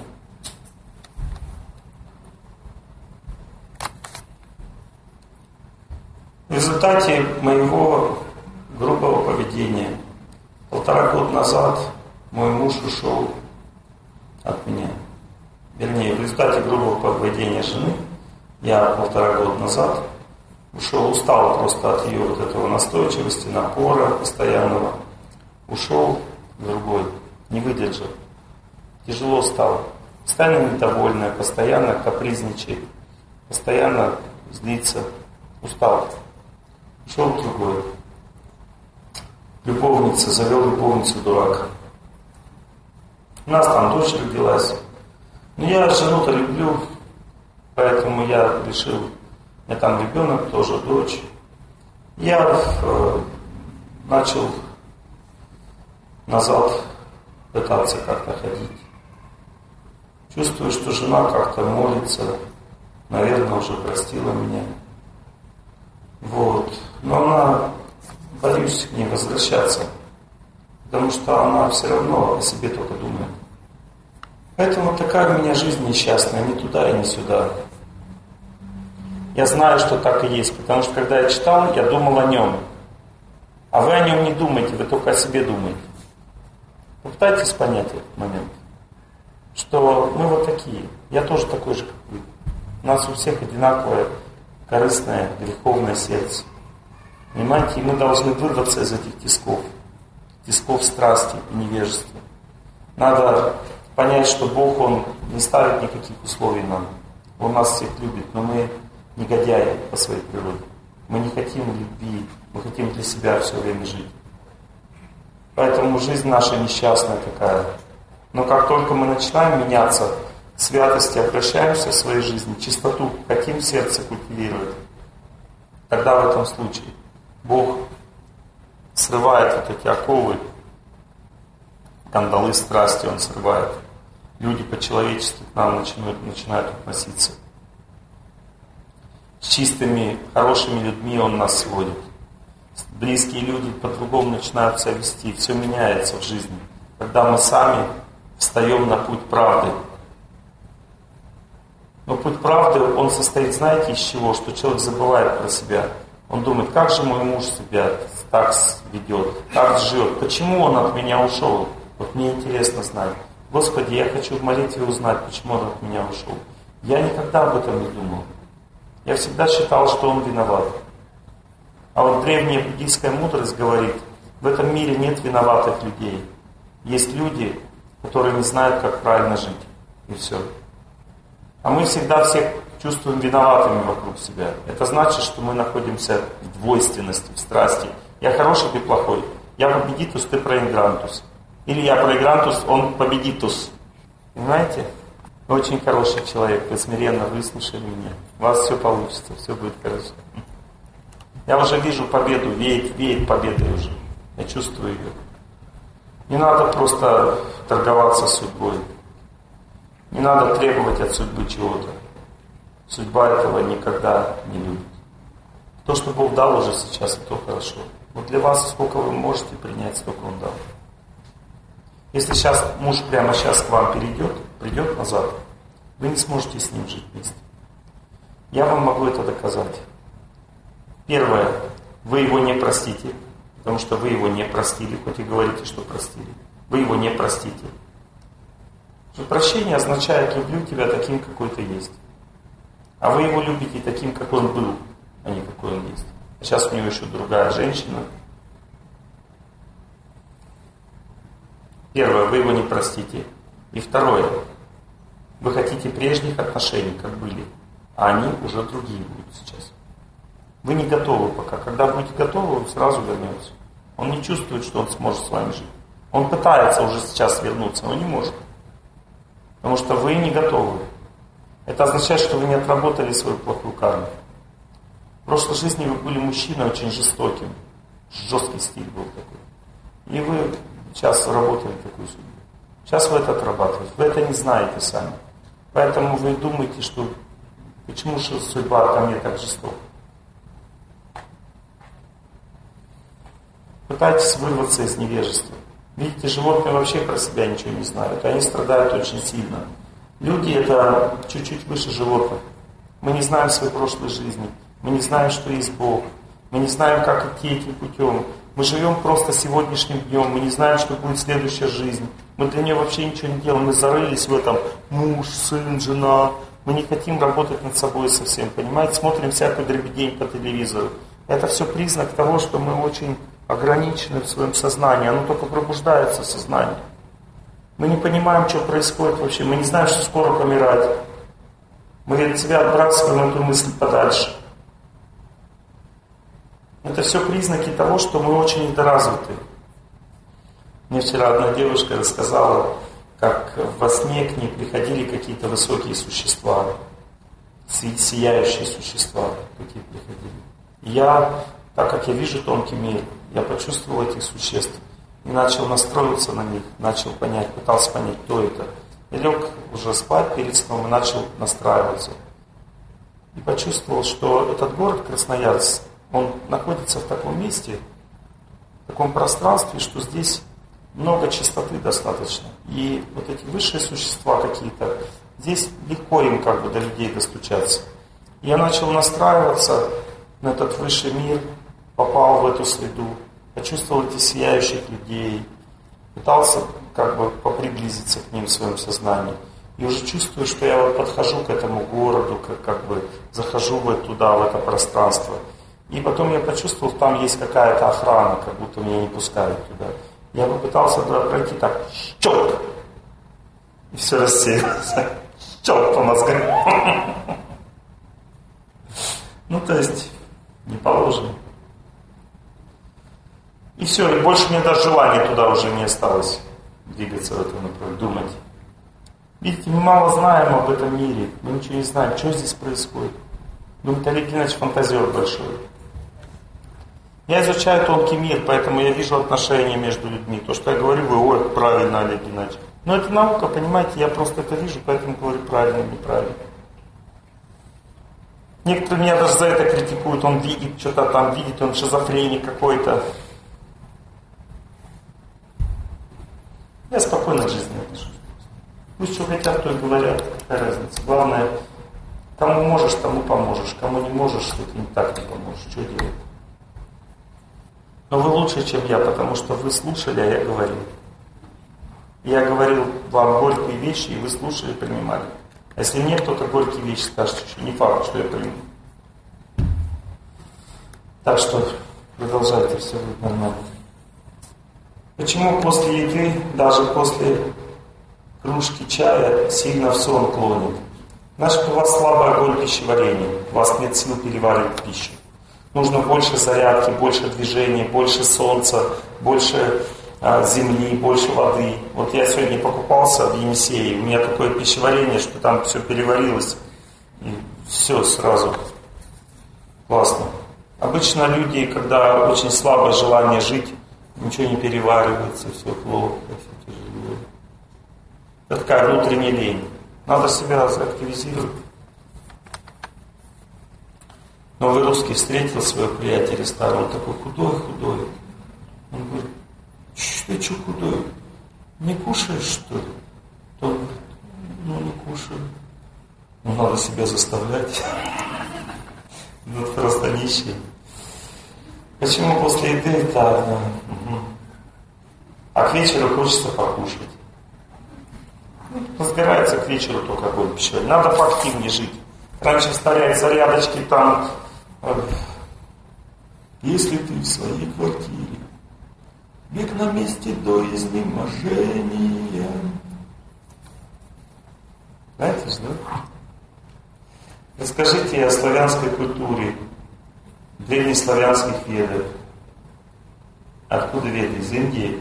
В результате моего грубого поведения полтора года назад мой муж ушел от меня. Вернее, в результате грубого поведения жены я полтора года назад ушел, устал просто от ее вот этого настойчивости, напора постоянного. Ушел в другой, не выдержал. Тяжело стало. Постоянно недовольная, постоянно капризничает, постоянно злится. Устал. Ушел в другой. Любовница, завел любовницу дурак. У нас там дочь родилась. Но я жену-то люблю, поэтому я решил, у меня там ребенок, тоже дочь. Я э, начал назад пытаться как-то ходить. Чувствую, что жена как-то молится, наверное, уже простила меня. Вот. Но она, боюсь к ней возвращаться. потому что она все равно о себе только думает. Поэтому вот такая у меня жизнь несчастная, ни туда и ни сюда. Я знаю, что так и есть, потому что когда я читал, я думал о нем. А вы о нем не думаете, вы только о себе думаете. Попытайтесь понять этот момент, что мы вот такие. Я тоже такой же, как вы. У нас у всех одинаковое корыстное, греховное сердце. Понимаете, и мы должны вырваться из этих тисков, тисков страсти и невежества. Надо понять, что Бог, Он не ставит никаких условий нам. Он нас всех любит, но мы негодяи по своей природе. Мы не хотим любви, мы хотим для себя все время жить. Поэтому жизнь наша несчастная такая. Но как только мы начинаем меняться к святости, обращаемся в своей жизни, чистоту хотим в сердце культивировать, тогда в этом случае Бог срывает вот эти оковы, кандалы страсти Он срывает. Люди по-человечески к нам начинают, начинают относиться. С чистыми, хорошими людьми Он нас сводит. Близкие люди по-другому начинают себя вести. Все меняется в жизни. Когда мы сами встаем на путь правды. Но путь правды, он состоит, знаете, из чего? Что человек забывает про себя. Он думает, как же мой муж себя так ведет, так живет, почему он от меня ушел? Вот мне интересно знать. Господи, я хочу в молитве узнать, почему он от меня ушел. Я никогда об этом не думал. Я всегда считал, что он виноват. А вот древняя буддийская мудрость говорит, в этом мире нет виноватых людей. Есть люди, которые не знают, как правильно жить. И все. А мы всегда всех чувствуем виноватыми вокруг себя. Это значит, что мы находимся в двойственности, в страсти. Я хороший, ты плохой. Я победитус, ты проигрантус. Или я проигрантус, он победитус. Понимаете? Вы очень хороший человек, вы смиренно выслушали меня. У вас все получится, все будет хорошо. Я уже вижу победу, веет, веет победой уже. Я чувствую ее. Не надо просто торговаться судьбой. Не надо требовать от судьбы чего-то. Судьба этого никогда не любит. То, что Бог дал уже сейчас, это хорошо. Вот для вас сколько вы можете принять, столько Он дал. Если сейчас муж прямо сейчас к вам перейдет, придет назад, вы не сможете с ним жить вместе. Я вам могу это доказать. Первое, вы его не простите, потому что вы его не простили, хоть и говорите, что простили. Вы его не простите. Что прощение означает, люблю тебя таким, какой ты есть. А вы его любите таким, какой он был, а не какой он есть. А сейчас у него еще другая женщина. Первое, вы его не простите. И второе, вы хотите прежних отношений, как были, а они уже другие будут сейчас. Вы не готовы пока. Когда будете готовы, он сразу вернется. Он не чувствует, что он сможет с вами жить. Он пытается уже сейчас вернуться, но не может. Потому что вы не готовы. Это означает, что вы не отработали свою плохую карму. В прошлой жизни вы были мужчиной очень жестоким. Жесткий стиль был такой. И вы сейчас работали такую судьбу. Сейчас вы это отрабатываете. Вы это не знаете сами. Поэтому вы думаете, что почему же судьба ко мне так жестока. Пытайтесь вырваться из невежества. Видите, животные вообще про себя ничего не знают. Они страдают очень сильно. Люди это чуть-чуть выше животных. Мы не знаем своей прошлой жизни. Мы не знаем, что есть Бог. Мы не знаем, как идти этим путем. Мы живем просто сегодняшним днем. Мы не знаем, что будет следующая жизнь. Мы для нее вообще ничего не делаем. Мы зарылись в этом. Муж, сын, жена. Мы не хотим работать над собой совсем. Понимаете? Смотрим всякую дребедень по телевизору. Это все признак того, что мы очень ограничены в своем сознании. Оно только пробуждается в сознании. Мы не понимаем, что происходит вообще. Мы не знаем, что скоро помирать. Мы от себя отбрасываем эту мысль подальше. Это все признаки того, что мы очень недоразвиты. Мне вчера одна девушка рассказала, как во сне к ней приходили какие-то высокие существа, сияющие существа, какие приходили. И я, так как я вижу тонкий мир, я почувствовал этих существ и начал настроиться на них, начал понять, пытался понять, кто это. И лег уже спать перед сном и начал настраиваться. И почувствовал, что этот город Красноярск, он находится в таком месте, в таком пространстве, что здесь много чистоты достаточно. И вот эти высшие существа какие-то, здесь легко им как бы до людей достучаться. Я начал настраиваться на этот высший мир, попал в эту среду, почувствовал этих сияющих людей, пытался как бы поприблизиться к ним в своем сознании. И уже чувствую, что я вот подхожу к этому городу, как, как бы захожу в, туда, в это пространство. И потом я почувствовал, там есть какая-то охрана, как будто меня не пускают туда. Я попытался туда пройти, так, щелк! И все рассеялось. Щелк по мозгам. Ну, то есть, не положено. И все, и больше мне даже желания туда уже не осталось двигаться в этом направлении, думать. Видите, мы мало знаем об этом мире, мы ничего не знаем, что здесь происходит. Думаете, Олег Геннадьевич фантазер большой. Я изучаю тонкий мир, поэтому я вижу отношения между людьми. То, что я говорю, вы, ой, правильно, Олег Геннадьевич. Но это наука, понимаете, я просто это вижу, поэтому говорю правильно, неправильно. Некоторые меня даже за это критикуют, он видит, что-то там видит, он шизофреник какой-то. Я спокойно к жизни отношусь. Пусть что хотят, то и говорят, какая разница. Главное, кому можешь, тому поможешь, кому не можешь, что-то не так не поможешь, что делать. Но вы лучше, чем я, потому что вы слушали, а я говорил. Я говорил вам горькие вещи, и вы слушали, принимали. А если мне кто-то горькие вещи скажет, еще не факт, что я приму. Так что продолжайте, все будет нормально. Почему после еды, даже после кружки чая, сильно в сон клонит? Значит, у вас слабый огонь пищеварения, у вас нет сил переваривать пищу. Нужно больше зарядки, больше движения, больше солнца, больше а, земли, больше воды. Вот я сегодня покупался в Енисее, у меня такое пищеварение, что там все переварилось, и все сразу. Классно. Обычно люди, когда очень слабое желание жить, ничего не переваривается, все плохо, все тяжело. Это такая внутренняя лень. Надо себя активизировать. Новый русский встретил своего приятеля старого, он такой худой-худой. Он говорит, ты что худой? Не кушаешь, что ли? То он говорит, ну не кушаю. Ну надо себя заставлять. Ну просто нищий. Почему после еды это... А к вечеру хочется покушать. Разбирается к вечеру только огонь пищевой. Надо поактивнее жить. Раньше вставлять зарядочки там... Если ты в своей квартире, бег на месте до изнеможения. Знаете же, да? Расскажите о славянской культуре, древнеславянских ведах. Откуда веды? Из Индии.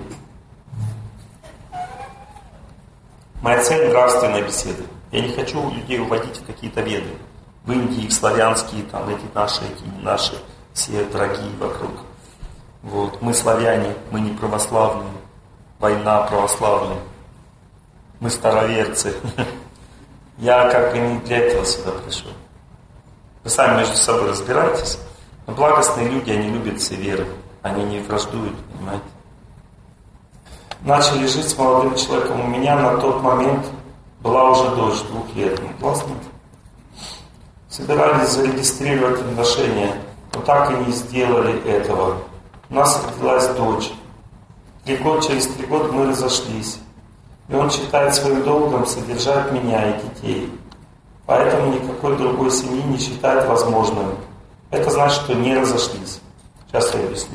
Моя цель — нравственная беседа. Я не хочу людей уводить в какие-то веды. В Индии, в славянские, там эти наши, эти не наши, все враги вокруг. Вот. Мы славяне, мы не православные. Война православная. Мы староверцы. Я как бы не для этого сюда пришел. Вы сами между собой разбирайтесь. Но благостные люди, они любят все веры. Они не враждуют, понимаете. Начали жить с молодым человеком. У меня на тот момент была уже дочь двух лет. Ну, классно. Собирались зарегистрировать отношения, но так и не сделали этого. У нас родилась дочь. Три года, через три года мы разошлись. И он считает своим долгом содержать меня и детей. Поэтому никакой другой семьи не считает возможным. Это значит, что не разошлись. Сейчас я объясню.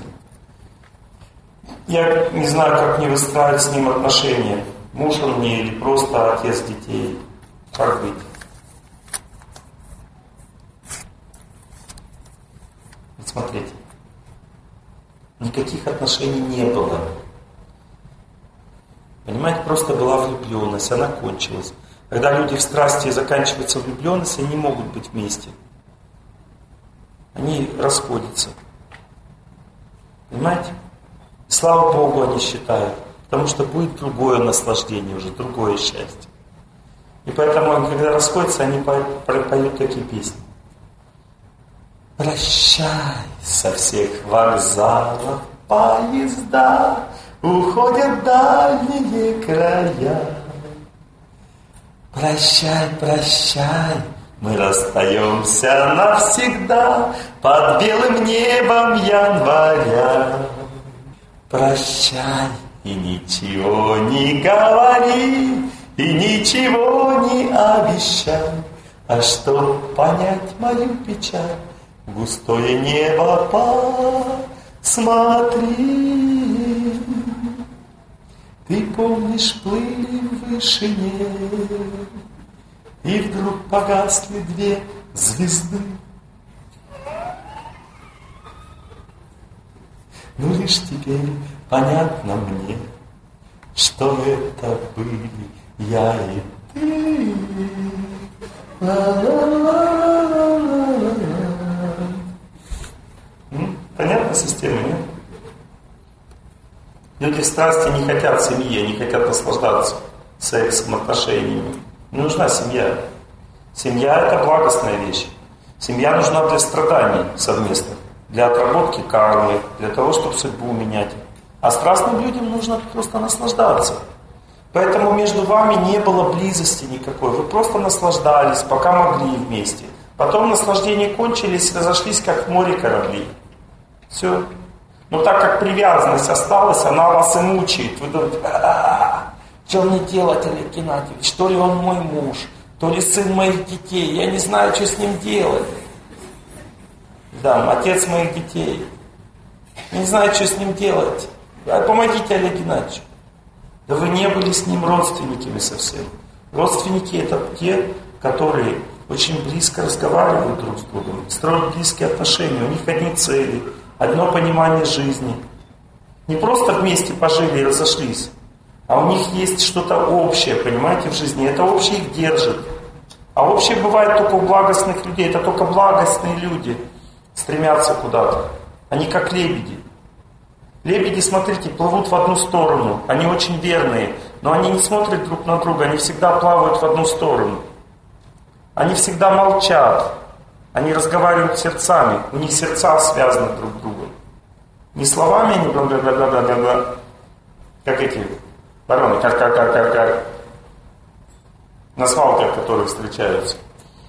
Я не знаю, как мне выстраивать с ним отношения. Муж он мне или просто отец детей. Как быть? Вот смотрите. Никаких отношений не было. Понимаете, просто была влюбленность, она кончилась. Когда люди в страсти заканчиваются влюбленность, они не могут быть вместе. Они расходятся. Понимаете? И слава Богу, они считают. Потому что будет другое наслаждение уже, другое счастье. И поэтому, когда расходятся, они поют такие песни. Прощай со всех вокзалов поезда, уходят в дальние края. Прощай, прощай, мы расстаемся навсегда под белым небом января. Прощай и ничего не говори, и ничего не обещай. А чтоб понять мою печаль, в густое небо посмотри. Ты помнишь, плыли в вышине, и вдруг погасли две звезды. Ну лишь теперь понятно мне, что это были я и ты. Понятна система, нет? Люди в страсти не хотят семьи, они хотят наслаждаться сексом, отношениями. Не нужна семья. Семья – это благостная вещь. Семья нужна для страданий совместных, для отработки кармы, для того, чтобы судьбу менять. А страстным людям нужно просто наслаждаться. Поэтому между вами не было близости никакой. Вы просто наслаждались, пока могли вместе. Потом наслаждения кончились, разошлись, как в море корабли. Все. Но так как привязанность осталась, она вас и мучает. Вы думаете, а-а-а, что мне делать, Олег Геннадьевич? То ли он мой муж, то ли сын моих детей. Я не знаю, что с ним делать. Да, отец моих детей. Не знаю, что с ним делать. Помогите, Олег Геннадьевич. Да вы не были с ним родственниками совсем. Родственники – это те, которые очень близко разговаривают друг с другом, строят близкие отношения, у них одни цели, одно понимание жизни. Не просто вместе пожили и разошлись, а у них есть что-то общее, понимаете, в жизни. Это общее их держит. А общее бывает только у благостных людей. Это только благостные люди стремятся куда-то. Они как лебеди. Лебеди, смотрите, плывут в одну сторону. Они очень верные, но они не смотрят друг на друга. Они всегда плавают в одну сторону. Они всегда молчат. Они разговаривают сердцами. У них сердца связаны друг с другом. Не словами они бла-бла-бла-бла-бла-бла. Как эти вороны, кар-кар-кар-кар-кар. На свалках, которые встречаются.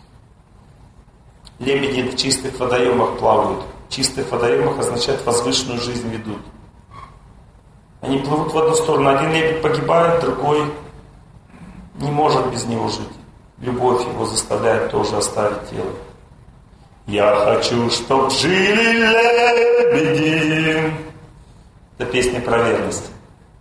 Лебеди в чистых водоемах плавают. В чистых водоемах означает возвышенную жизнь ведут. Они плывут в одну сторону. Один лебедь погибает, другой не может без него жить. Любовь его заставляет тоже оставить тело. Я хочу, чтоб жили лебеди. Это песня про верность.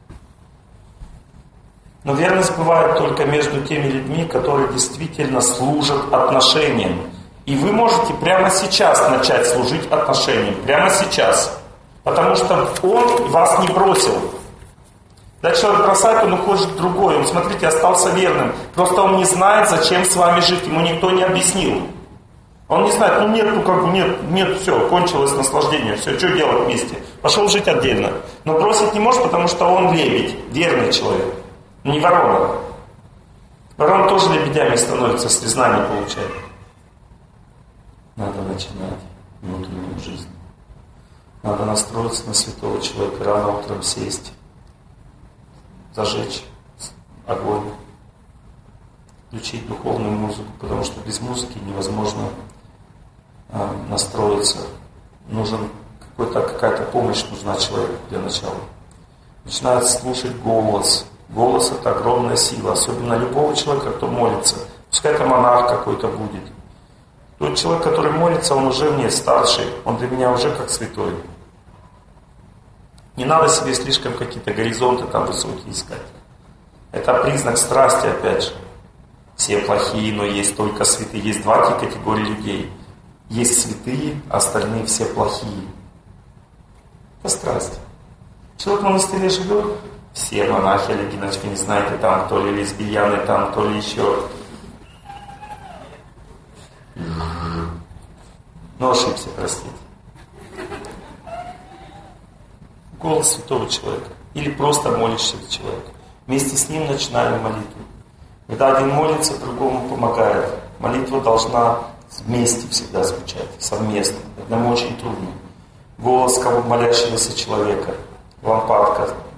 Но верность бывает только между теми людьми, которые действительно служат отношениям. И вы можете прямо сейчас начать служить отношениям. Прямо сейчас. Потому что он вас не бросил. Да, человек бросает, он уходит в другой. Он, смотрите, остался верным. Просто он не знает, зачем с вами жить. Ему никто не объяснил. Он не знает, ну нет, ну как бы нет, нет, все, кончилось наслаждение, все, что делать вместе? Пошел жить отдельно. Но бросить не может, потому что он лебедь, верный человек. Не ворона. Ворон тоже лебедями становится, если знания получает. Надо начинать внутреннюю жизнь. Надо настроиться на святого человека, рано утром сесть, зажечь огонь, включить духовную музыку, потому что без музыки невозможно э, настроиться. Нужен какой-то, какая-то помощь нужна человеку для начала. Начинает слушать голос. Голос – это огромная сила, особенно любого человека, кто молится. Пускай это монах какой-то будет. Тот человек, который молится, он уже мне старший, он для меня уже как святой. Не надо себе слишком какие-то горизонты там высокие искать. Это признак страсти, опять же. Все плохие, но есть только святые. Есть два категории людей. Есть святые, остальные все плохие. Это страсть. Человек в монастыре живет, все монахи, Олег Геннадьевич, вы не знаете, там то ли лесбияны, там то ли еще. Но ошибся, простите. Голос святого человека. Или просто молящего человека. Вместе с ним начинаем молитву. Когда один молится, другому помогает. Молитва должна вместе всегда звучать, совместно. Одному очень трудно. Голос кого молящегося человека, лампадка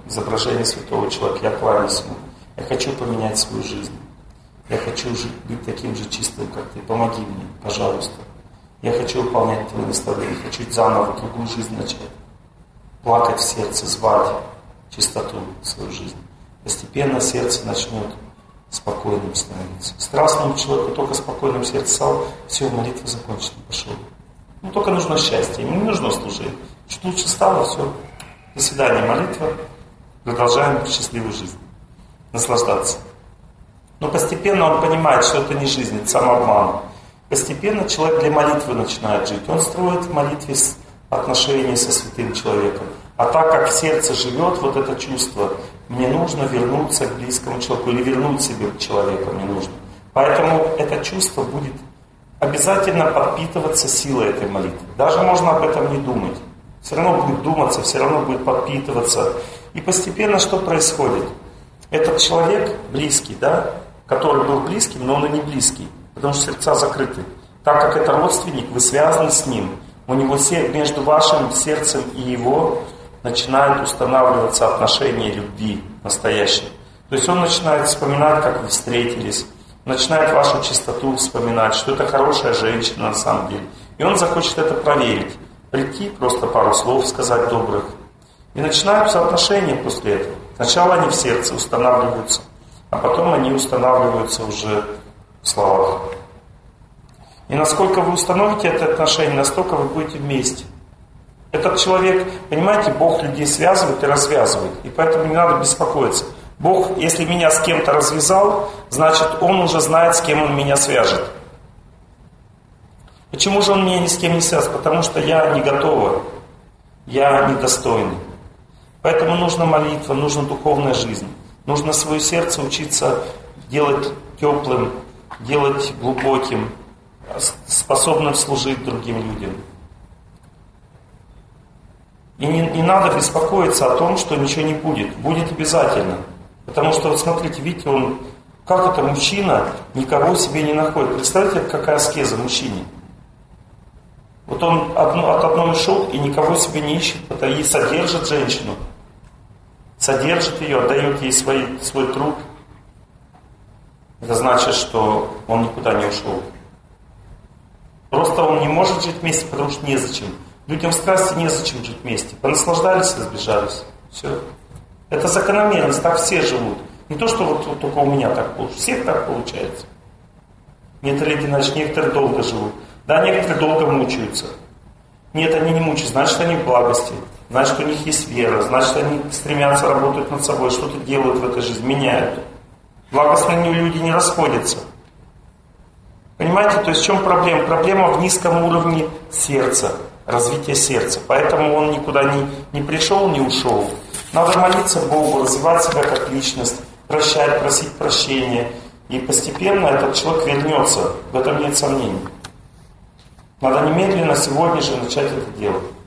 изображение святого человека, я кланяюсь ему. Я хочу поменять свою жизнь. Я хочу жить, быть таким же чистым, как ты. Помоги мне, пожалуйста. Я хочу выполнять твои наставления. Я хочу заново другую жизнь начать. Плакать в сердце, звать чистоту в свою жизнь. Постепенно сердце начнет спокойным становиться. Страстному человеку только спокойным сердце стало, все, молитва закончена, пошел. Ну, только нужно счастье, ему не нужно служить. Чуть лучше стало, все. До свидания, молитва. Продолжаем счастливую жизнь. Наслаждаться. Но постепенно он понимает, что это не жизнь, это самообман. Постепенно человек для молитвы начинает жить. Он строит в молитве отношения со святым человеком. А так как в сердце живет вот это чувство, мне нужно вернуться к близкому человеку или вернуть себе к человеку мне нужно. Поэтому это чувство будет обязательно подпитываться силой этой молитвы. Даже можно об этом не думать. Все равно будет думаться, все равно будет подпитываться. И постепенно что происходит? Этот человек близкий, да, который был близким, но он и не близкий, потому что сердца закрыты. Так как это родственник, вы связаны с ним, у него между вашим сердцем и его начинают устанавливаться отношения любви настоящие. То есть он начинает вспоминать, как вы встретились, начинает вашу чистоту вспоминать, что это хорошая женщина на самом деле. И он захочет это проверить, прийти, просто пару слов сказать добрых. И начинаются отношения после этого. Сначала они в сердце устанавливаются, а потом они устанавливаются уже в словах. И насколько вы установите это отношение, настолько вы будете вместе. Этот человек, понимаете, Бог людей связывает и развязывает. И поэтому не надо беспокоиться. Бог, если меня с кем-то развязал, значит, Он уже знает, с кем Он меня свяжет. Почему же Он меня ни с кем не связывает? Потому что я не готова, я недостойный. Поэтому нужна молитва, нужна духовная жизнь. Нужно свое сердце учиться делать теплым, делать глубоким, способным служить другим людям. И не, не надо беспокоиться о том, что ничего не будет. Будет обязательно. Потому что, вот смотрите, видите, он, как это мужчина никого себе не находит. Представляете, какая аскеза мужчине? Вот он одно, от одной ушел и никого себе не ищет, и содержит женщину. Содержит ее, отдает ей свой, свой труд. Это значит, что он никуда не ушел. Просто он не может жить вместе, потому что незачем. Людям в страсти незачем жить вместе. Понаслаждались, разбежались. Все. Это закономерность, так все живут. Не то, что вот, вот только у меня так получается. Всех так получается. Некоторые, иначе, некоторые долго живут. Да, некоторые долго мучаются. Нет, они не мучаются, значит, они в благости. Значит, у них есть вера. Значит, они стремятся работать над собой, что-то делают в этой жизни, меняют. Благостные люди не расходятся. Понимаете, то есть в чем проблема? Проблема в низком уровне сердца, развития сердца. Поэтому он никуда не, не пришел, не ушел. Надо молиться Богу, развивать себя как личность, прощать, просить прощения. И постепенно этот человек вернется. В этом нет сомнений. Надо немедленно, сегодня же начать это делать.